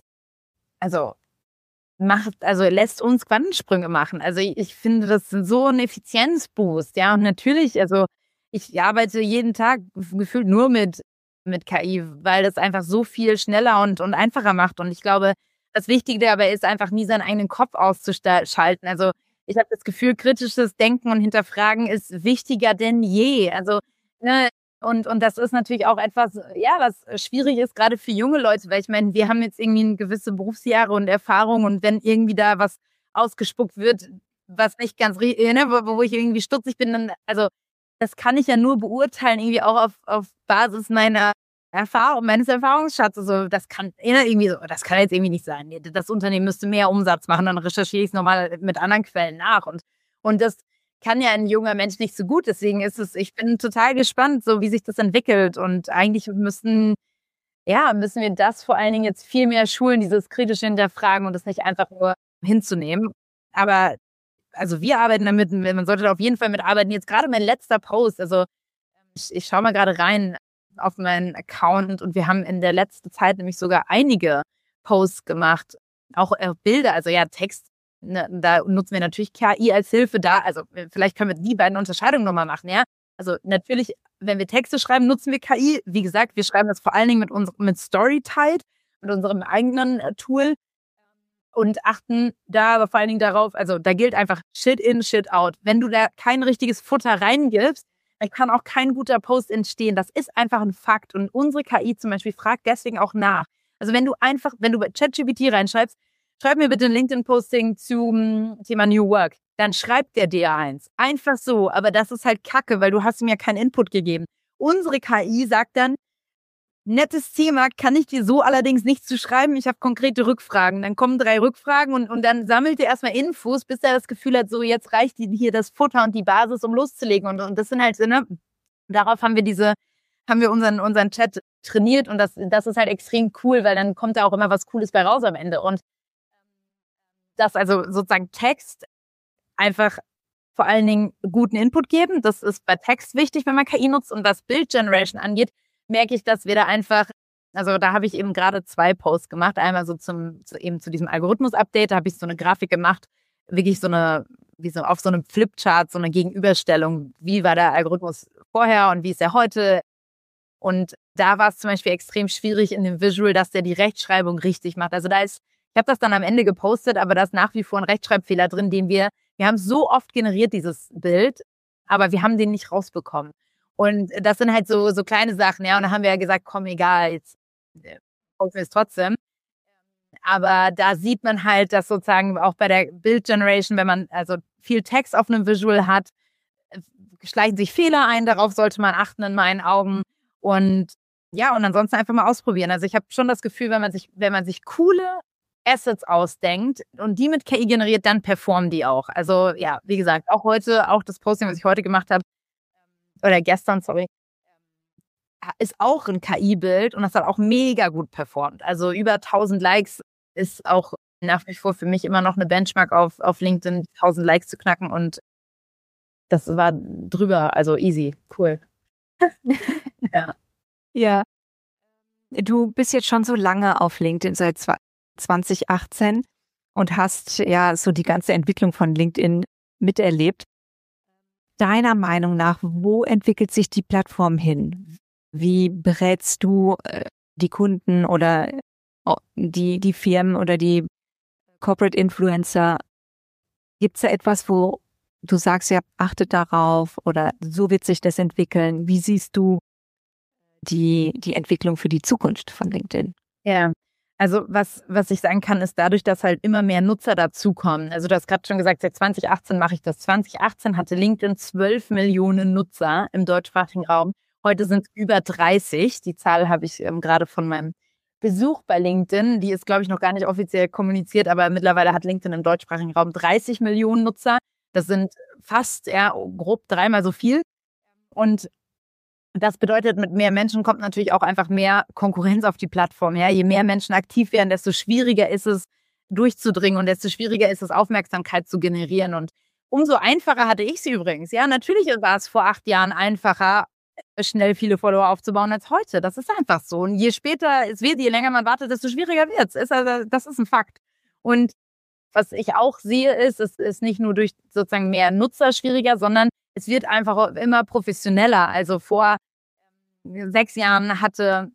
Speaker 3: lässt uns Quantensprünge machen. Also ich finde, das ist so ein Effizienzboost, ja. Und natürlich, ich arbeite jeden Tag gefühlt nur mit KI, weil das einfach so viel schneller und einfacher macht. Und ich glaube, das Wichtige dabei ist einfach nie seinen eigenen Kopf auszuschalten. Also ich habe das Gefühl, kritisches Denken und Hinterfragen ist wichtiger denn je. Also, ne, und das ist natürlich auch etwas, ja, was schwierig ist, gerade für junge Leute, weil ich meine, wir haben jetzt irgendwie gewisse Berufsjahre und Erfahrung und wenn irgendwie da was ausgespuckt wird, was nicht ganz, wo ich irgendwie stutzig bin, dann, das kann ich ja nur beurteilen, irgendwie auch auf Basis meiner Erfahrung, meines Erfahrungsschatzes. Also das kann das kann jetzt irgendwie nicht sein. Das Unternehmen müsste mehr Umsatz machen, dann recherchiere ich es nochmal mit anderen Quellen nach. Und das kann ja ein junger Mensch nicht so gut. Deswegen ich bin total gespannt, so wie sich das entwickelt. Und eigentlich müssen wir das vor allen Dingen jetzt viel mehr schulen, dieses kritische Hinterfragen und das nicht einfach nur hinzunehmen. Aber wir arbeiten damit, man sollte da auf jeden Fall mitarbeiten. Jetzt gerade mein letzter Post, ich schaue mal gerade rein auf meinen Account und wir haben in der letzten Zeit nämlich sogar einige Posts gemacht, auch Bilder, Text. Ne, da nutzen wir natürlich KI als Hilfe da. Also vielleicht können wir die beiden Unterscheidungen nochmal machen, ja. Also natürlich, wenn wir Texte schreiben, nutzen wir KI. Wie gesagt, wir schreiben das vor allen Dingen mit Storytide, mit unserem eigenen Tool und achten da aber vor allen Dingen darauf, da gilt einfach Shit in, Shit out. Wenn du da kein richtiges Futter reingibst, dann kann auch kein guter Post entstehen. Das ist einfach ein Fakt. Und unsere KI zum Beispiel fragt deswegen auch nach. Also wenn du bei ChatGPT reinschreibst, schreib mir bitte ein LinkedIn-Posting zum Thema New Work. Dann schreibt der dir eins. Einfach so. Aber das ist halt Kacke, weil du hast ihm ja keinen Input gegeben. Unsere KI sagt dann, nettes Thema, kann ich dir so allerdings nicht zu schreiben. Ich habe konkrete Rückfragen. Dann kommen 3 Rückfragen und dann sammelt er erstmal Infos, bis er das Gefühl hat, so jetzt reicht hier das Futter und die Basis, um loszulegen. Und das sind halt, darauf haben wir unseren Chat trainiert und das ist halt extrem cool, weil dann kommt da auch immer was Cooles bei raus am Ende. Und das sozusagen Text einfach vor allen Dingen guten Input geben. Das ist bei Text wichtig, wenn man KI nutzt. Und was Build Generation angeht, merke ich, dass wir da einfach, da habe ich eben gerade 2 Posts gemacht. Einmal so zu diesem Algorithmus-Update, da habe ich so eine Grafik gemacht, wirklich auf so einem Flipchart, so eine Gegenüberstellung. Wie war der Algorithmus vorher und wie ist er heute? Und da war es zum Beispiel extrem schwierig in dem Visual, dass der die Rechtschreibung richtig macht. Ich habe das dann am Ende gepostet, aber da ist nach wie vor ein Rechtschreibfehler drin, wir haben so oft generiert, dieses Bild, aber wir haben den nicht rausbekommen. Und das sind halt so kleine Sachen, ja. Und da haben wir ja gesagt, komm, egal, jetzt posten wir es trotzdem. Aber da sieht man halt, dass sozusagen auch bei der Build Generation, wenn man viel Text auf einem Visual hat, schleichen sich Fehler ein, darauf sollte man achten in meinen Augen. Und ja, und ansonsten einfach mal ausprobieren. Also ich habe schon das Gefühl, wenn man sich coole Assets ausdenkt und die mit KI generiert, dann performen die auch. Also ja, wie gesagt, auch das Posting, was ich heute gemacht habe, oder gestern, sorry, ist auch ein KI-Bild und das hat auch mega gut performt. Also über 1000 Likes ist auch nach wie vor für mich immer noch eine Benchmark auf LinkedIn, 1000 Likes zu knacken und das war drüber, also easy, cool. Ja.
Speaker 2: Ja. Du bist jetzt schon so lange auf LinkedIn, seit 2018 und hast ja so die ganze Entwicklung von LinkedIn miterlebt. Deiner Meinung nach, wo entwickelt sich die Plattform hin? Wie berätst du die Kunden oder die Firmen oder die Corporate Influencer, gibt es da etwas, wo du sagst, ja, achtet darauf oder so wird sich das entwickeln? Wie siehst du die Entwicklung für die Zukunft von LinkedIn?
Speaker 3: Ja, also was ich sagen kann, ist dadurch, dass halt immer mehr Nutzer dazukommen. Also du hast gerade schon gesagt, seit 2018 mache ich das. 2018 hatte LinkedIn 12 Millionen Nutzer im deutschsprachigen Raum. Heute sind es über 30. Die Zahl habe ich gerade von meinem Besuch bei LinkedIn. Die ist, glaube ich, noch gar nicht offiziell kommuniziert, aber mittlerweile hat LinkedIn im deutschsprachigen Raum 30 Millionen Nutzer. Das sind fast grob 3-mal so viel. Und das bedeutet, mit mehr Menschen kommt natürlich auch einfach mehr Konkurrenz auf die Plattform. Ja? Je mehr Menschen aktiv werden, desto schwieriger ist es, durchzudringen und desto schwieriger ist es, Aufmerksamkeit zu generieren. Und umso einfacher hatte ich sie übrigens. Ja, natürlich war es vor 8 Jahren einfacher, schnell viele Follower aufzubauen als heute. Das ist einfach so. Und je später es wird, je länger man wartet, desto schwieriger wird es. Das ist ein Fakt. Und was ich auch sehe, ist, es ist nicht nur durch sozusagen mehr Nutzer schwieriger, sondern es wird einfach immer professioneller. Also vor 6 Jahren hatten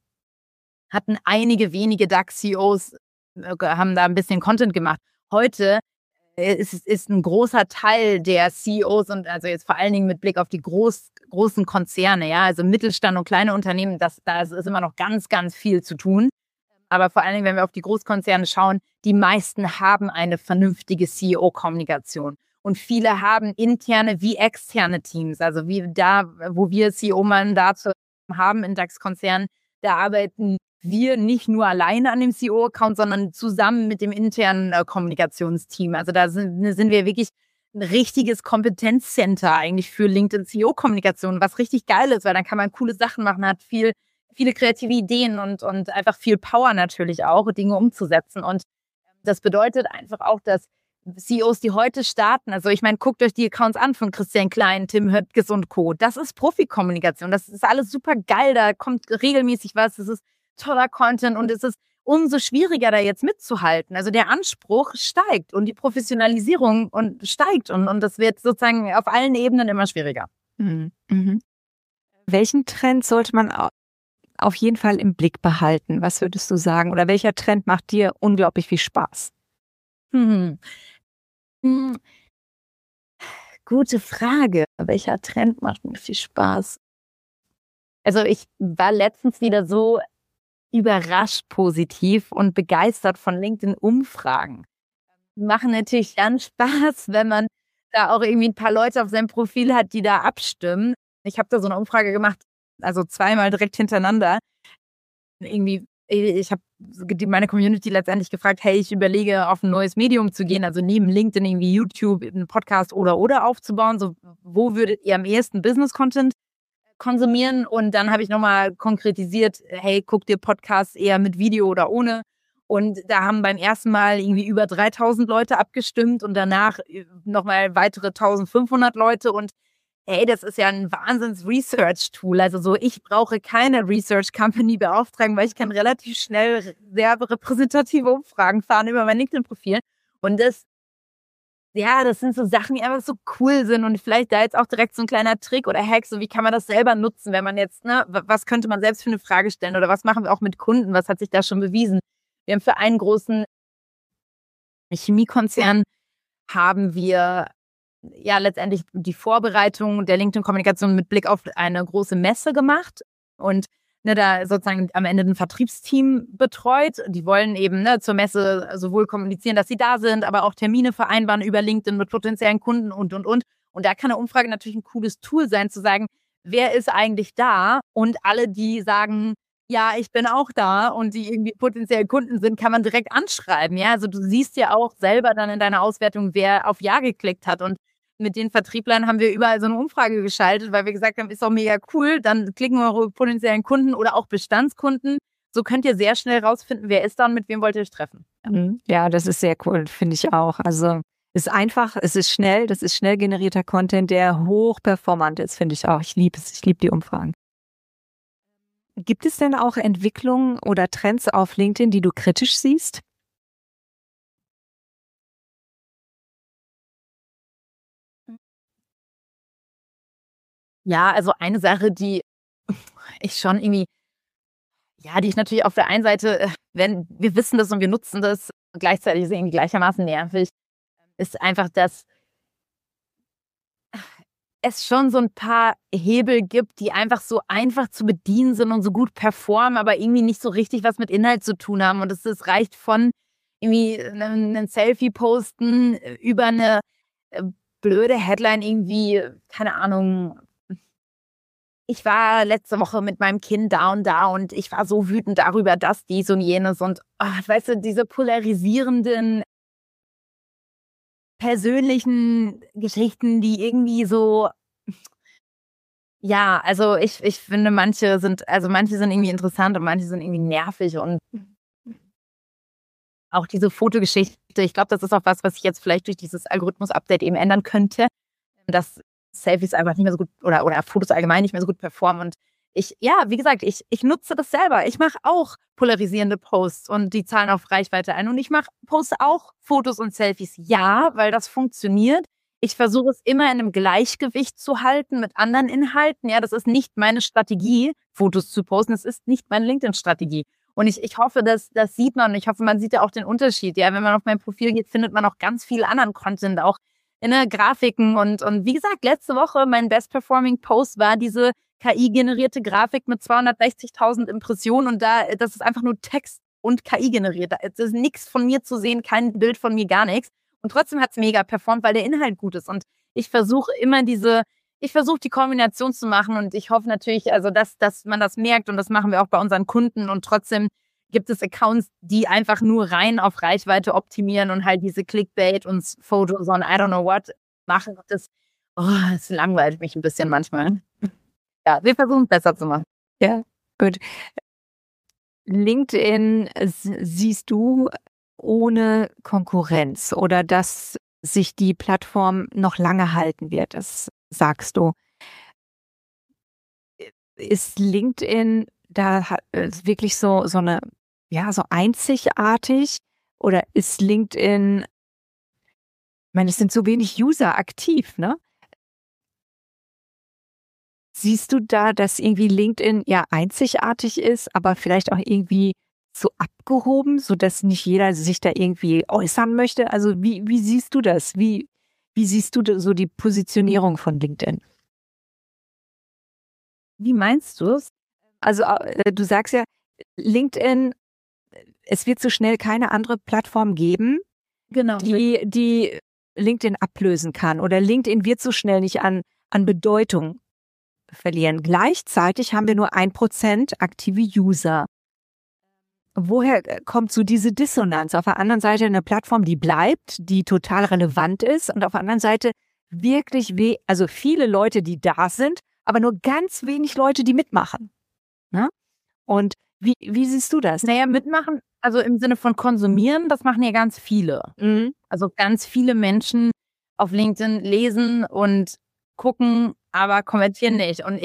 Speaker 3: einige wenige DAX-CEOs haben da ein bisschen Content gemacht. Heute ist ein großer Teil der CEOs und also jetzt vor allen Dingen mit Blick auf die großen Konzerne, ja, also Mittelstand und kleine Unternehmen, da ist immer noch ganz, ganz viel zu tun. Aber vor allen Dingen, wenn wir auf die Großkonzerne schauen, die meisten haben eine vernünftige CEO-Kommunikation. Und viele haben interne wie externe Teams. Also wie da, wo wir CEO-Mandate haben in DAX-Konzernen, da arbeiten wir nicht nur alleine an dem CEO-Account, sondern zusammen mit dem internen Kommunikationsteam. Also da sind wir wirklich ein richtiges Kompetenzcenter eigentlich für LinkedIn CEO-Kommunikation, was richtig geil ist, weil dann kann man coole Sachen machen, hat viele kreative Ideen und einfach viel Power natürlich auch, Dinge umzusetzen. Und das bedeutet einfach auch, dass CEOs, die heute starten, also ich meine, guckt euch die Accounts an von Christian Klein, Tim Höttges und Co. Das ist Profikommunikation, das ist alles super geil, da kommt regelmäßig was, es ist toller Content und es ist umso schwieriger, da jetzt mitzuhalten. Also der Anspruch steigt und die Professionalisierung steigt und das wird sozusagen auf allen Ebenen immer schwieriger.
Speaker 2: Mhm. Mhm. Welchen Trend sollte man auf jeden Fall im Blick behalten? Was würdest du sagen? Oder welcher Trend macht dir unglaublich viel Spaß?
Speaker 3: Gute Frage. Welcher Trend macht mir viel Spaß? Also ich war letztens wieder so überrascht positiv und begeistert von LinkedIn-Umfragen. Machen natürlich dann Spaß, wenn man da auch irgendwie ein paar Leute auf seinem Profil hat, die da abstimmen. Ich habe da so eine Umfrage gemacht, also 2-mal direkt hintereinander. Irgendwie, ich habe meine Community letztendlich gefragt, hey, ich überlege, auf ein neues Medium zu gehen, also neben LinkedIn irgendwie YouTube, einen Podcast oder aufzubauen. So, wo würdet ihr am ehesten Business-Content konsumieren? Und dann habe ich nochmal konkretisiert, hey, guckt ihr Podcasts eher mit Video oder ohne? Und da haben beim ersten Mal irgendwie über 3000 Leute abgestimmt und danach nochmal weitere 1500 Leute. Und hey, das ist ja ein Wahnsinns-Research-Tool. Also so, ich brauche keine Research-Company beauftragen, weil ich kann relativ schnell sehr repräsentative Umfragen fahren über mein LinkedIn-Profil. Und das sind so Sachen, die einfach so cool sind und vielleicht da jetzt auch direkt so ein kleiner Trick oder Hack, so wie kann man das selber nutzen, wenn man jetzt, was könnte man selbst für eine Frage stellen oder was machen wir auch mit Kunden, was hat sich da schon bewiesen? Wir haben für einen großen Chemiekonzern haben wir ja letztendlich die Vorbereitung der LinkedIn-Kommunikation mit Blick auf eine große Messe gemacht und da sozusagen am Ende ein Vertriebsteam betreut. Die wollen eben zur Messe sowohl kommunizieren, dass sie da sind, aber auch Termine vereinbaren über LinkedIn mit potenziellen Kunden und. Und da kann eine Umfrage natürlich ein cooles Tool sein, zu sagen, wer ist eigentlich da? Und alle, die sagen, ja, ich bin auch da und die irgendwie potenziell Kunden sind, kann man direkt anschreiben. Ja, also du siehst ja auch selber dann in deiner Auswertung, wer auf Ja geklickt hat. Und mit den Vertrieblern haben wir überall so eine Umfrage geschaltet, weil wir gesagt haben, ist doch mega cool, dann klicken eure potenziellen Kunden oder auch Bestandskunden. So könnt ihr sehr schnell rausfinden, wer ist da und mit wem wollt ihr euch treffen.
Speaker 2: Ja, das ist sehr cool, finde ich auch. Also ist einfach, es ist schnell, das ist schnell generierter Content, der hochperformant ist, finde ich auch. Ich liebe es, ich liebe die Umfragen. Gibt es denn auch Entwicklungen oder Trends auf LinkedIn, die du kritisch siehst?
Speaker 3: Ja, also eine Sache, die ich schon irgendwie ja, die ich natürlich auf der einen Seite, wenn wir wissen das und wir nutzen das, gleichzeitig ist irgendwie gleichermaßen nervig, ist einfach, dass es schon so ein paar Hebel gibt, die einfach so einfach zu bedienen sind und so gut performen, aber irgendwie nicht so richtig was mit Inhalt zu tun haben. Und es reicht von irgendwie einen Selfie posten über eine blöde Headline irgendwie, keine Ahnung. Ich war letzte Woche mit meinem Kind da und ich war so wütend darüber, dass dies und jenes und weißt du, diese polarisierenden persönlichen Geschichten, die irgendwie so, ja, also ich finde, manche sind irgendwie interessant und manche sind irgendwie nervig und auch diese Fotogeschichte, ich glaube, das ist auch was ich jetzt vielleicht durch dieses Algorithmus-Update eben ändern könnte, dass Selfies einfach nicht mehr so gut oder Fotos allgemein nicht mehr so gut performen und wie gesagt, ich nutze das selber. Ich mache auch polarisierende Posts und die zahlen auf Reichweite ein. Und ich poste auch Fotos und Selfies. Ja, weil das funktioniert. Ich versuche es immer in einem Gleichgewicht zu halten mit anderen Inhalten. Ja, das ist nicht meine Strategie, Fotos zu posten. Das ist nicht meine LinkedIn-Strategie. Und ich hoffe, das sieht man. Und ich hoffe, man sieht ja auch den Unterschied. Ja, wenn man auf mein Profil geht, findet man auch ganz viel anderen Content, auch in der Grafiken. Und wie gesagt, letzte Woche mein Best-Performing Post war diese KI-generierte Grafik mit 260.000 Impressionen und das ist einfach nur Text und KI generiert. Es ist nichts von mir zu sehen, kein Bild von mir, gar nichts. Und trotzdem hat es mega performt, weil der Inhalt gut ist. Und ich versuche immer die Kombination zu machen und ich hoffe natürlich, also dass man das merkt und das machen wir auch bei unseren Kunden und trotzdem gibt es Accounts, die einfach nur rein auf Reichweite optimieren und halt diese Clickbait und Fotos und I don't know what machen. Das langweilt mich ein bisschen manchmal. Ja, wir versuchen es besser zu machen.
Speaker 2: Ja, gut. LinkedIn siehst du ohne Konkurrenz oder dass sich die Plattform noch lange halten wird, das sagst du. Ist LinkedIn da wirklich so eine, ja, so einzigartig oder ist LinkedIn, ich meine, es sind so wenig User aktiv, ne? Siehst du da, dass irgendwie LinkedIn ja einzigartig ist, aber vielleicht auch irgendwie so abgehoben, sodass nicht jeder sich da irgendwie äußern möchte? Also wie siehst du das? Wie siehst du so die Positionierung von LinkedIn?
Speaker 3: Wie meinst du es?
Speaker 2: Also du sagst ja, LinkedIn, es wird so schnell keine andere Plattform geben,
Speaker 3: Genau.
Speaker 2: die LinkedIn ablösen kann. Oder LinkedIn wird so schnell nicht an Bedeutung verlieren. Gleichzeitig haben wir nur 1% aktive User. Woher kommt so diese Dissonanz? Auf der anderen Seite eine Plattform, die bleibt, die total relevant ist und auf der anderen Seite wirklich also viele Leute, die da sind, aber nur ganz wenig Leute, die mitmachen. Ne? Und wie siehst du das?
Speaker 3: Naja, mitmachen, also im Sinne von konsumieren, das machen ja ganz viele.
Speaker 2: Mhm.
Speaker 3: Also ganz viele Menschen auf LinkedIn lesen und gucken, aber kommentieren nicht. Und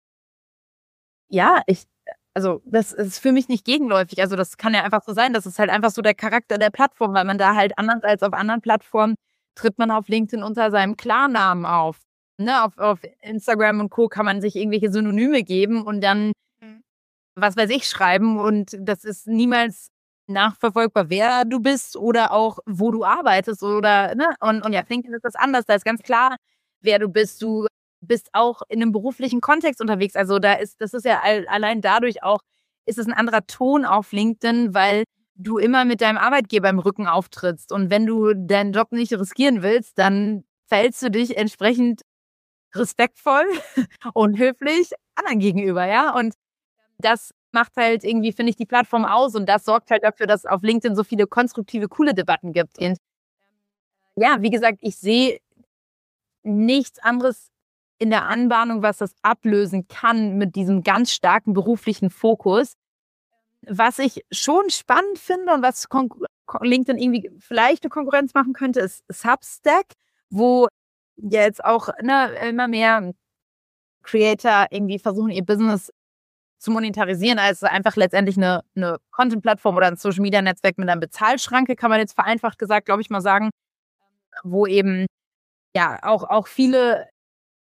Speaker 3: also das ist für mich nicht gegenläufig. Also das kann ja einfach so sein. Das ist halt einfach so der Charakter der Plattform, weil man da halt anders als auf anderen Plattformen tritt man auf LinkedIn unter seinem Klarnamen auf. Ne, auf Instagram und Co. kann man sich irgendwelche Synonyme geben und dann, was weiß ich, schreiben und das ist niemals nachverfolgbar, wer du bist oder auch, wo du arbeitest oder, ne, und ja, LinkedIn ist das anders. Da ist ganz klar, wer du bist. Du bist auch in einem beruflichen Kontext unterwegs. Also das ist ja allein dadurch auch, ist es ein anderer Ton auf LinkedIn, weil du immer mit deinem Arbeitgeber im Rücken auftrittst. Und wenn du deinen Job nicht riskieren willst, dann verhältst du dich entsprechend respektvoll und höflich anderen gegenüber, ja. Und das macht halt irgendwie, finde ich, die Plattform aus und das sorgt halt dafür, dass es auf LinkedIn so viele konstruktive, coole Debatten gibt. Und ja, wie gesagt, ich sehe nichts anderes in der Anbahnung, was das ablösen kann mit diesem ganz starken beruflichen Fokus. Was ich schon spannend finde und was LinkedIn irgendwie vielleicht eine Konkurrenz machen könnte, ist Substack, wo jetzt auch immer mehr Creator irgendwie versuchen, ihr Business zu monetarisieren, als einfach letztendlich eine Content-Plattform oder ein Social-Media-Netzwerk mit einer Bezahlschranke, kann man jetzt vereinfacht gesagt, glaube ich mal sagen, wo eben ja auch viele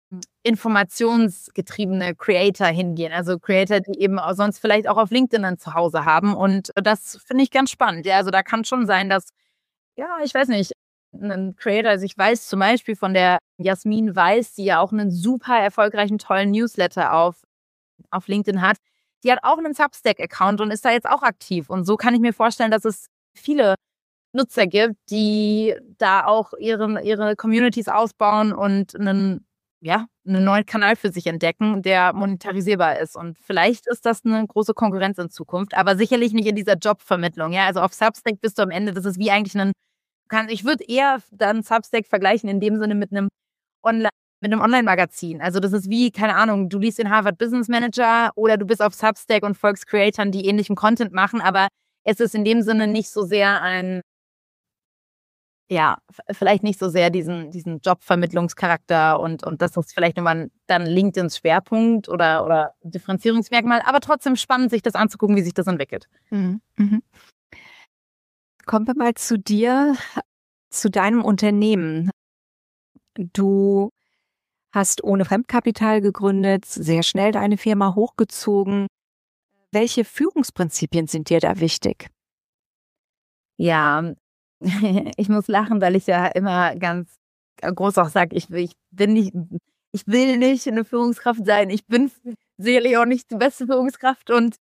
Speaker 3: informationsgetriebene Creator hingehen. Also Creator, die eben auch sonst vielleicht auch auf LinkedIn dann zu Hause haben. Und das finde ich ganz spannend. Ja, also da kann schon sein, dass, ja, ich weiß nicht, ein Creator, also ich weiß zum Beispiel von der Jasmin Weiß, die ja auch einen super erfolgreichen, tollen Newsletter auf LinkedIn hat, die hat auch einen Substack-Account und ist da jetzt auch aktiv. Und so kann ich mir vorstellen, dass es viele Nutzer gibt, die da auch ihre Communities ausbauen und einen neuen Kanal für sich entdecken, der monetarisierbar ist. Und vielleicht ist das eine große Konkurrenz in Zukunft, aber sicherlich nicht in dieser Jobvermittlung. Ja, also auf Substack bist du am Ende, das ist wie eigentlich ich würde eher dann Substack vergleichen in dem Sinne mit einem Online-Magazin. Also das ist wie, keine Ahnung, du liest den Harvard Business Manager oder du bist auf Substack und folgst Creatoren, die ähnlichen Content machen, aber es ist in dem Sinne nicht so sehr vielleicht nicht so sehr diesen Jobvermittlungscharakter und das ist vielleicht nochmal dann LinkedIns Schwerpunkt oder Differenzierungsmerkmal, aber trotzdem spannend, sich das anzugucken, wie sich das entwickelt.
Speaker 2: Mhm. Mhm. Kommen wir mal zu dir, zu deinem Unternehmen. Du hast ohne Fremdkapital gegründet, sehr schnell deine Firma hochgezogen. Welche Führungsprinzipien sind dir da wichtig?
Speaker 3: Ja, ich muss lachen, weil ich ja immer ganz groß auch sage, ich will nicht eine Führungskraft sein. Ich bin sicherlich auch nicht die beste Führungskraft und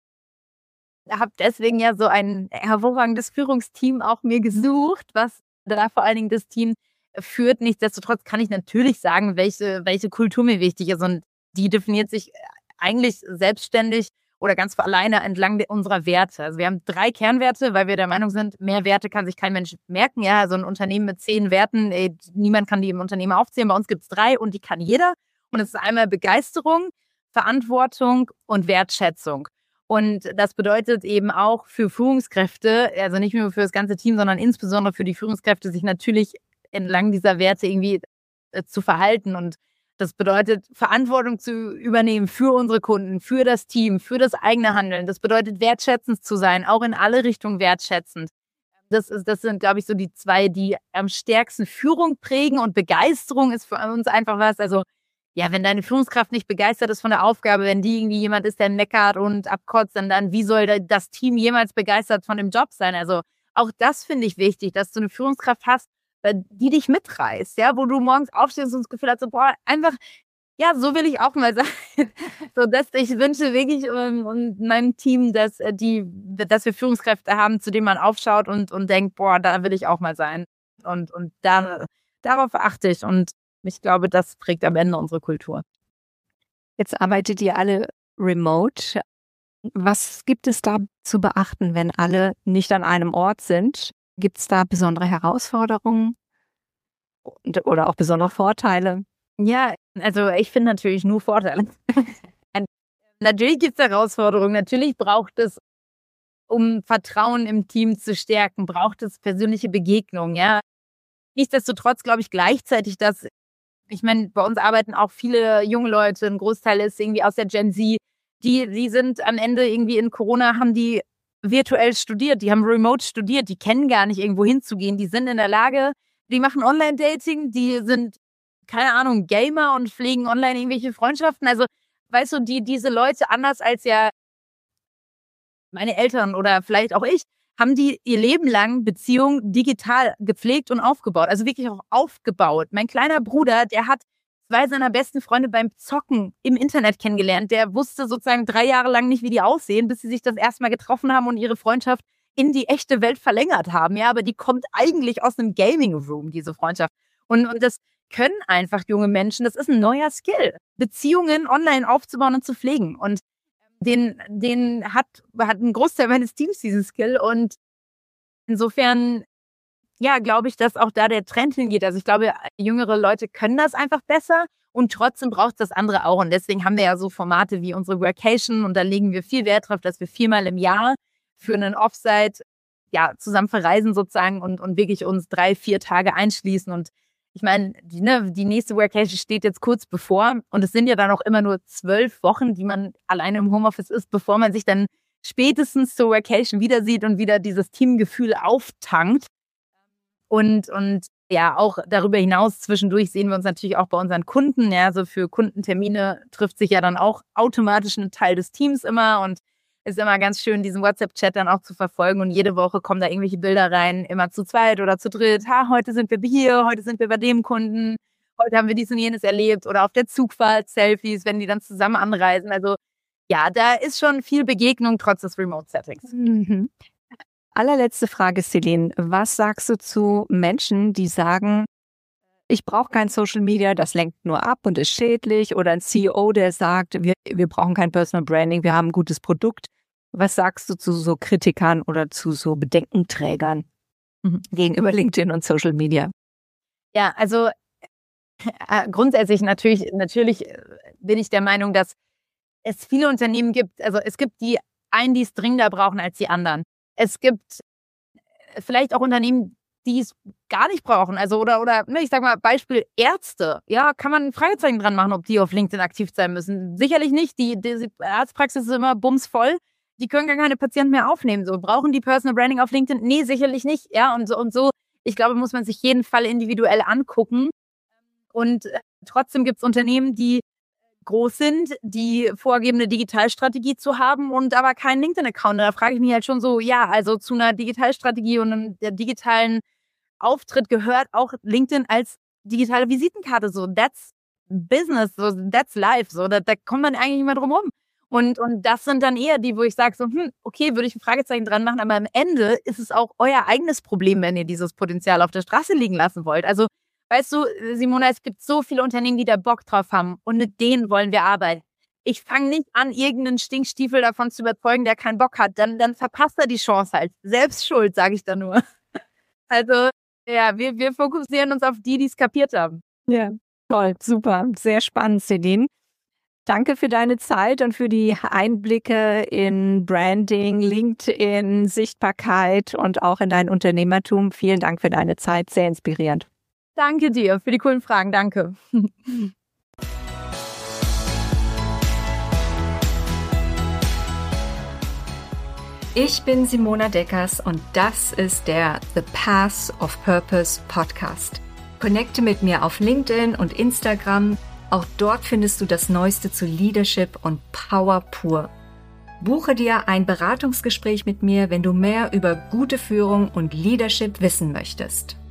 Speaker 3: habe deswegen ja so ein hervorragendes Führungsteam auch mir gesucht, was da vor allen Dingen das Team führt. Nichtsdestotrotz kann ich natürlich sagen, welche Kultur mir wichtig ist und die definiert sich eigentlich selbstständig oder ganz von alleine entlang unserer Werte. Also wir haben 3 Kernwerte, weil wir der Meinung sind, mehr Werte kann sich kein Mensch merken. Ja, also ein Unternehmen mit 10 Werten, niemand kann die im Unternehmen aufzählen. Bei uns gibt es 3 und die kann jeder. Und es ist einmal Begeisterung, Verantwortung und Wertschätzung. Und das bedeutet eben auch für Führungskräfte, also nicht nur für das ganze Team, sondern insbesondere für die Führungskräfte, sich natürlich entlang dieser Werte irgendwie zu verhalten. Und das bedeutet, Verantwortung zu übernehmen für unsere Kunden, für das Team, für das eigene Handeln. Das bedeutet, wertschätzend zu sein, auch in alle Richtungen wertschätzend. Das sind, glaube ich, so die 2, die am stärksten Führung prägen. Und Begeisterung ist für uns einfach was. Also, ja, wenn deine Führungskraft nicht begeistert ist von der Aufgabe, wenn die irgendwie jemand ist, der meckert und abkotzt, dann wie soll das Team jemals begeistert von dem Job sein? Also, auch das finde ich wichtig, dass du eine Führungskraft hast, die dich mitreißt, ja, wo du morgens aufstehst und das Gefühl hast, so, boah, einfach, ja, so will ich auch mal sein. So, dass ich wünsche wirklich und meinem Team, dass wir Führungskräfte haben, zu denen man aufschaut und denkt, boah, da will ich auch mal sein. Und darauf achte ich und ich glaube, das prägt am Ende unsere Kultur.
Speaker 2: Jetzt arbeitet ihr alle remote. Was gibt es da zu beachten, wenn alle nicht an einem Ort sind? Gibt es da besondere Herausforderungen oder auch besondere Vorteile?
Speaker 3: Ja, also ich finde natürlich nur Vorteile. Natürlich gibt es Herausforderungen. Natürlich braucht es, um Vertrauen im Team zu stärken, braucht es persönliche Begegnungen. Ja. Nichtsdestotrotz glaube ich gleichzeitig, ich meine, bei uns arbeiten auch viele junge Leute, ein Großteil ist irgendwie aus der Gen Z, die sind am Ende irgendwie in Corona, haben die virtuell studiert, die haben remote studiert, die kennen gar nicht irgendwo hinzugehen, die sind in der Lage, die machen Online-Dating, die sind, keine Ahnung, Gamer und pflegen online irgendwelche Freundschaften. Also, weißt du, diese Leute, anders als ja meine Eltern oder vielleicht auch ich, haben die ihr Leben lang Beziehungen digital gepflegt und aufgebaut. Also wirklich auch aufgebaut. Mein kleiner Bruder, der hat 2 seiner besten Freunde beim Zocken im Internet kennengelernt. Der wusste sozusagen 3 Jahre lang nicht, wie die aussehen, bis sie sich das erste Mal getroffen haben und ihre Freundschaft in die echte Welt verlängert haben. Ja, aber die kommt eigentlich aus einem Gaming-Room, diese Freundschaft. Und das können einfach junge Menschen, das ist ein neuer Skill, Beziehungen online aufzubauen und zu pflegen. Und den hat ein Großteil meines Teams diesen Skill. Und insofern, ja, glaube ich, dass auch da der Trend hingeht. Also ich glaube, jüngere Leute können das einfach besser und trotzdem braucht es das andere auch. Und deswegen haben wir ja so Formate wie unsere Workation und da legen wir viel Wert drauf, dass wir 4-mal im Jahr für einen Offsite zusammen verreisen sozusagen und wirklich uns 3-4 Tage einschließen. Und ich meine, die nächste Workation steht jetzt kurz bevor und es sind ja dann auch immer nur 12 Wochen, die man alleine im Homeoffice ist, bevor man sich dann spätestens zur Workation wieder sieht und wieder dieses Teamgefühl auftankt. Und ja, auch darüber hinaus zwischendurch sehen wir uns natürlich auch bei unseren Kunden. Ja, also für Kundentermine trifft sich ja dann auch automatisch ein Teil des Teams immer und ist immer ganz schön, diesen WhatsApp-Chat dann auch zu verfolgen. Und jede Woche kommen da irgendwelche Bilder rein, immer zu zweit oder zu dritt. Heute sind wir hier, heute sind wir bei dem Kunden, heute haben wir dies und jenes erlebt. Oder auf der Zugfahrt Selfies, wenn die dann zusammen anreisen. Also ja, da ist schon viel Begegnung trotz des Remote-Settings.
Speaker 2: Mhm. Allerletzte Frage, Celine. Was sagst du zu Menschen, die sagen, ich brauche kein Social Media, das lenkt nur ab und ist schädlich? Oder ein CEO, der sagt, wir brauchen kein Personal Branding, wir haben ein gutes Produkt. Was sagst du zu so Kritikern oder zu so Bedenkenträgern gegenüber LinkedIn und Social Media?
Speaker 3: Ja, also grundsätzlich natürlich bin ich der Meinung, dass es viele Unternehmen gibt, also es gibt die einen, die es dringender brauchen als die anderen. Es gibt vielleicht auch Unternehmen, die es gar nicht brauchen. Also oder ich sag mal, Beispiel Ärzte. Ja, kann man ein Fragezeichen dran machen, ob die auf LinkedIn aktiv sein müssen. Sicherlich nicht. Die Arztpraxis ist immer bumsvoll. Die können gar keine Patienten mehr aufnehmen. So, brauchen die Personal Branding auf LinkedIn? Nee, sicherlich nicht. Ja, und so. Ich glaube, muss man sich jeden Fall individuell angucken. Und trotzdem gibt es Unternehmen, die groß sind, die vorgeben, eine Digitalstrategie zu haben und aber keinen LinkedIn-Account. Da frage ich mich halt schon so, ja, also zu einer Digitalstrategie und der digitalen Auftritt gehört auch LinkedIn als digitale Visitenkarte. So, that's business, so, that's life. So, da kommt man eigentlich nicht mehr drum rum. Und das sind dann eher die, wo ich sage so, okay, würde ich ein Fragezeichen dran machen, aber am Ende ist es auch euer eigenes Problem, wenn ihr dieses Potenzial auf der Straße liegen lassen wollt. Also, weißt du, Simona, es gibt so viele Unternehmen, die da Bock drauf haben und mit denen wollen wir arbeiten. Ich fange nicht an, irgendeinen Stinkstiefel davon zu überzeugen, der keinen Bock hat. Dann verpasst er die Chance halt. Selbst schuld, sage ich da nur. Also, ja, wir fokussieren uns auf die es kapiert haben.
Speaker 2: Ja, toll, super, sehr spannend, Celine. Danke für deine Zeit und für die Einblicke in Branding, LinkedIn, Sichtbarkeit und auch in dein Unternehmertum. Vielen Dank für deine Zeit, sehr inspirierend.
Speaker 3: Danke dir für die coolen Fragen, danke.
Speaker 1: Ich bin Simona Deckers und das ist der The Path of Purpose Podcast. Connecte mit mir auf LinkedIn und Instagram. Auch dort findest du das Neueste zu Leadership und Power pur. Buche dir ein Beratungsgespräch mit mir, wenn du mehr über gute Führung und Leadership wissen möchtest.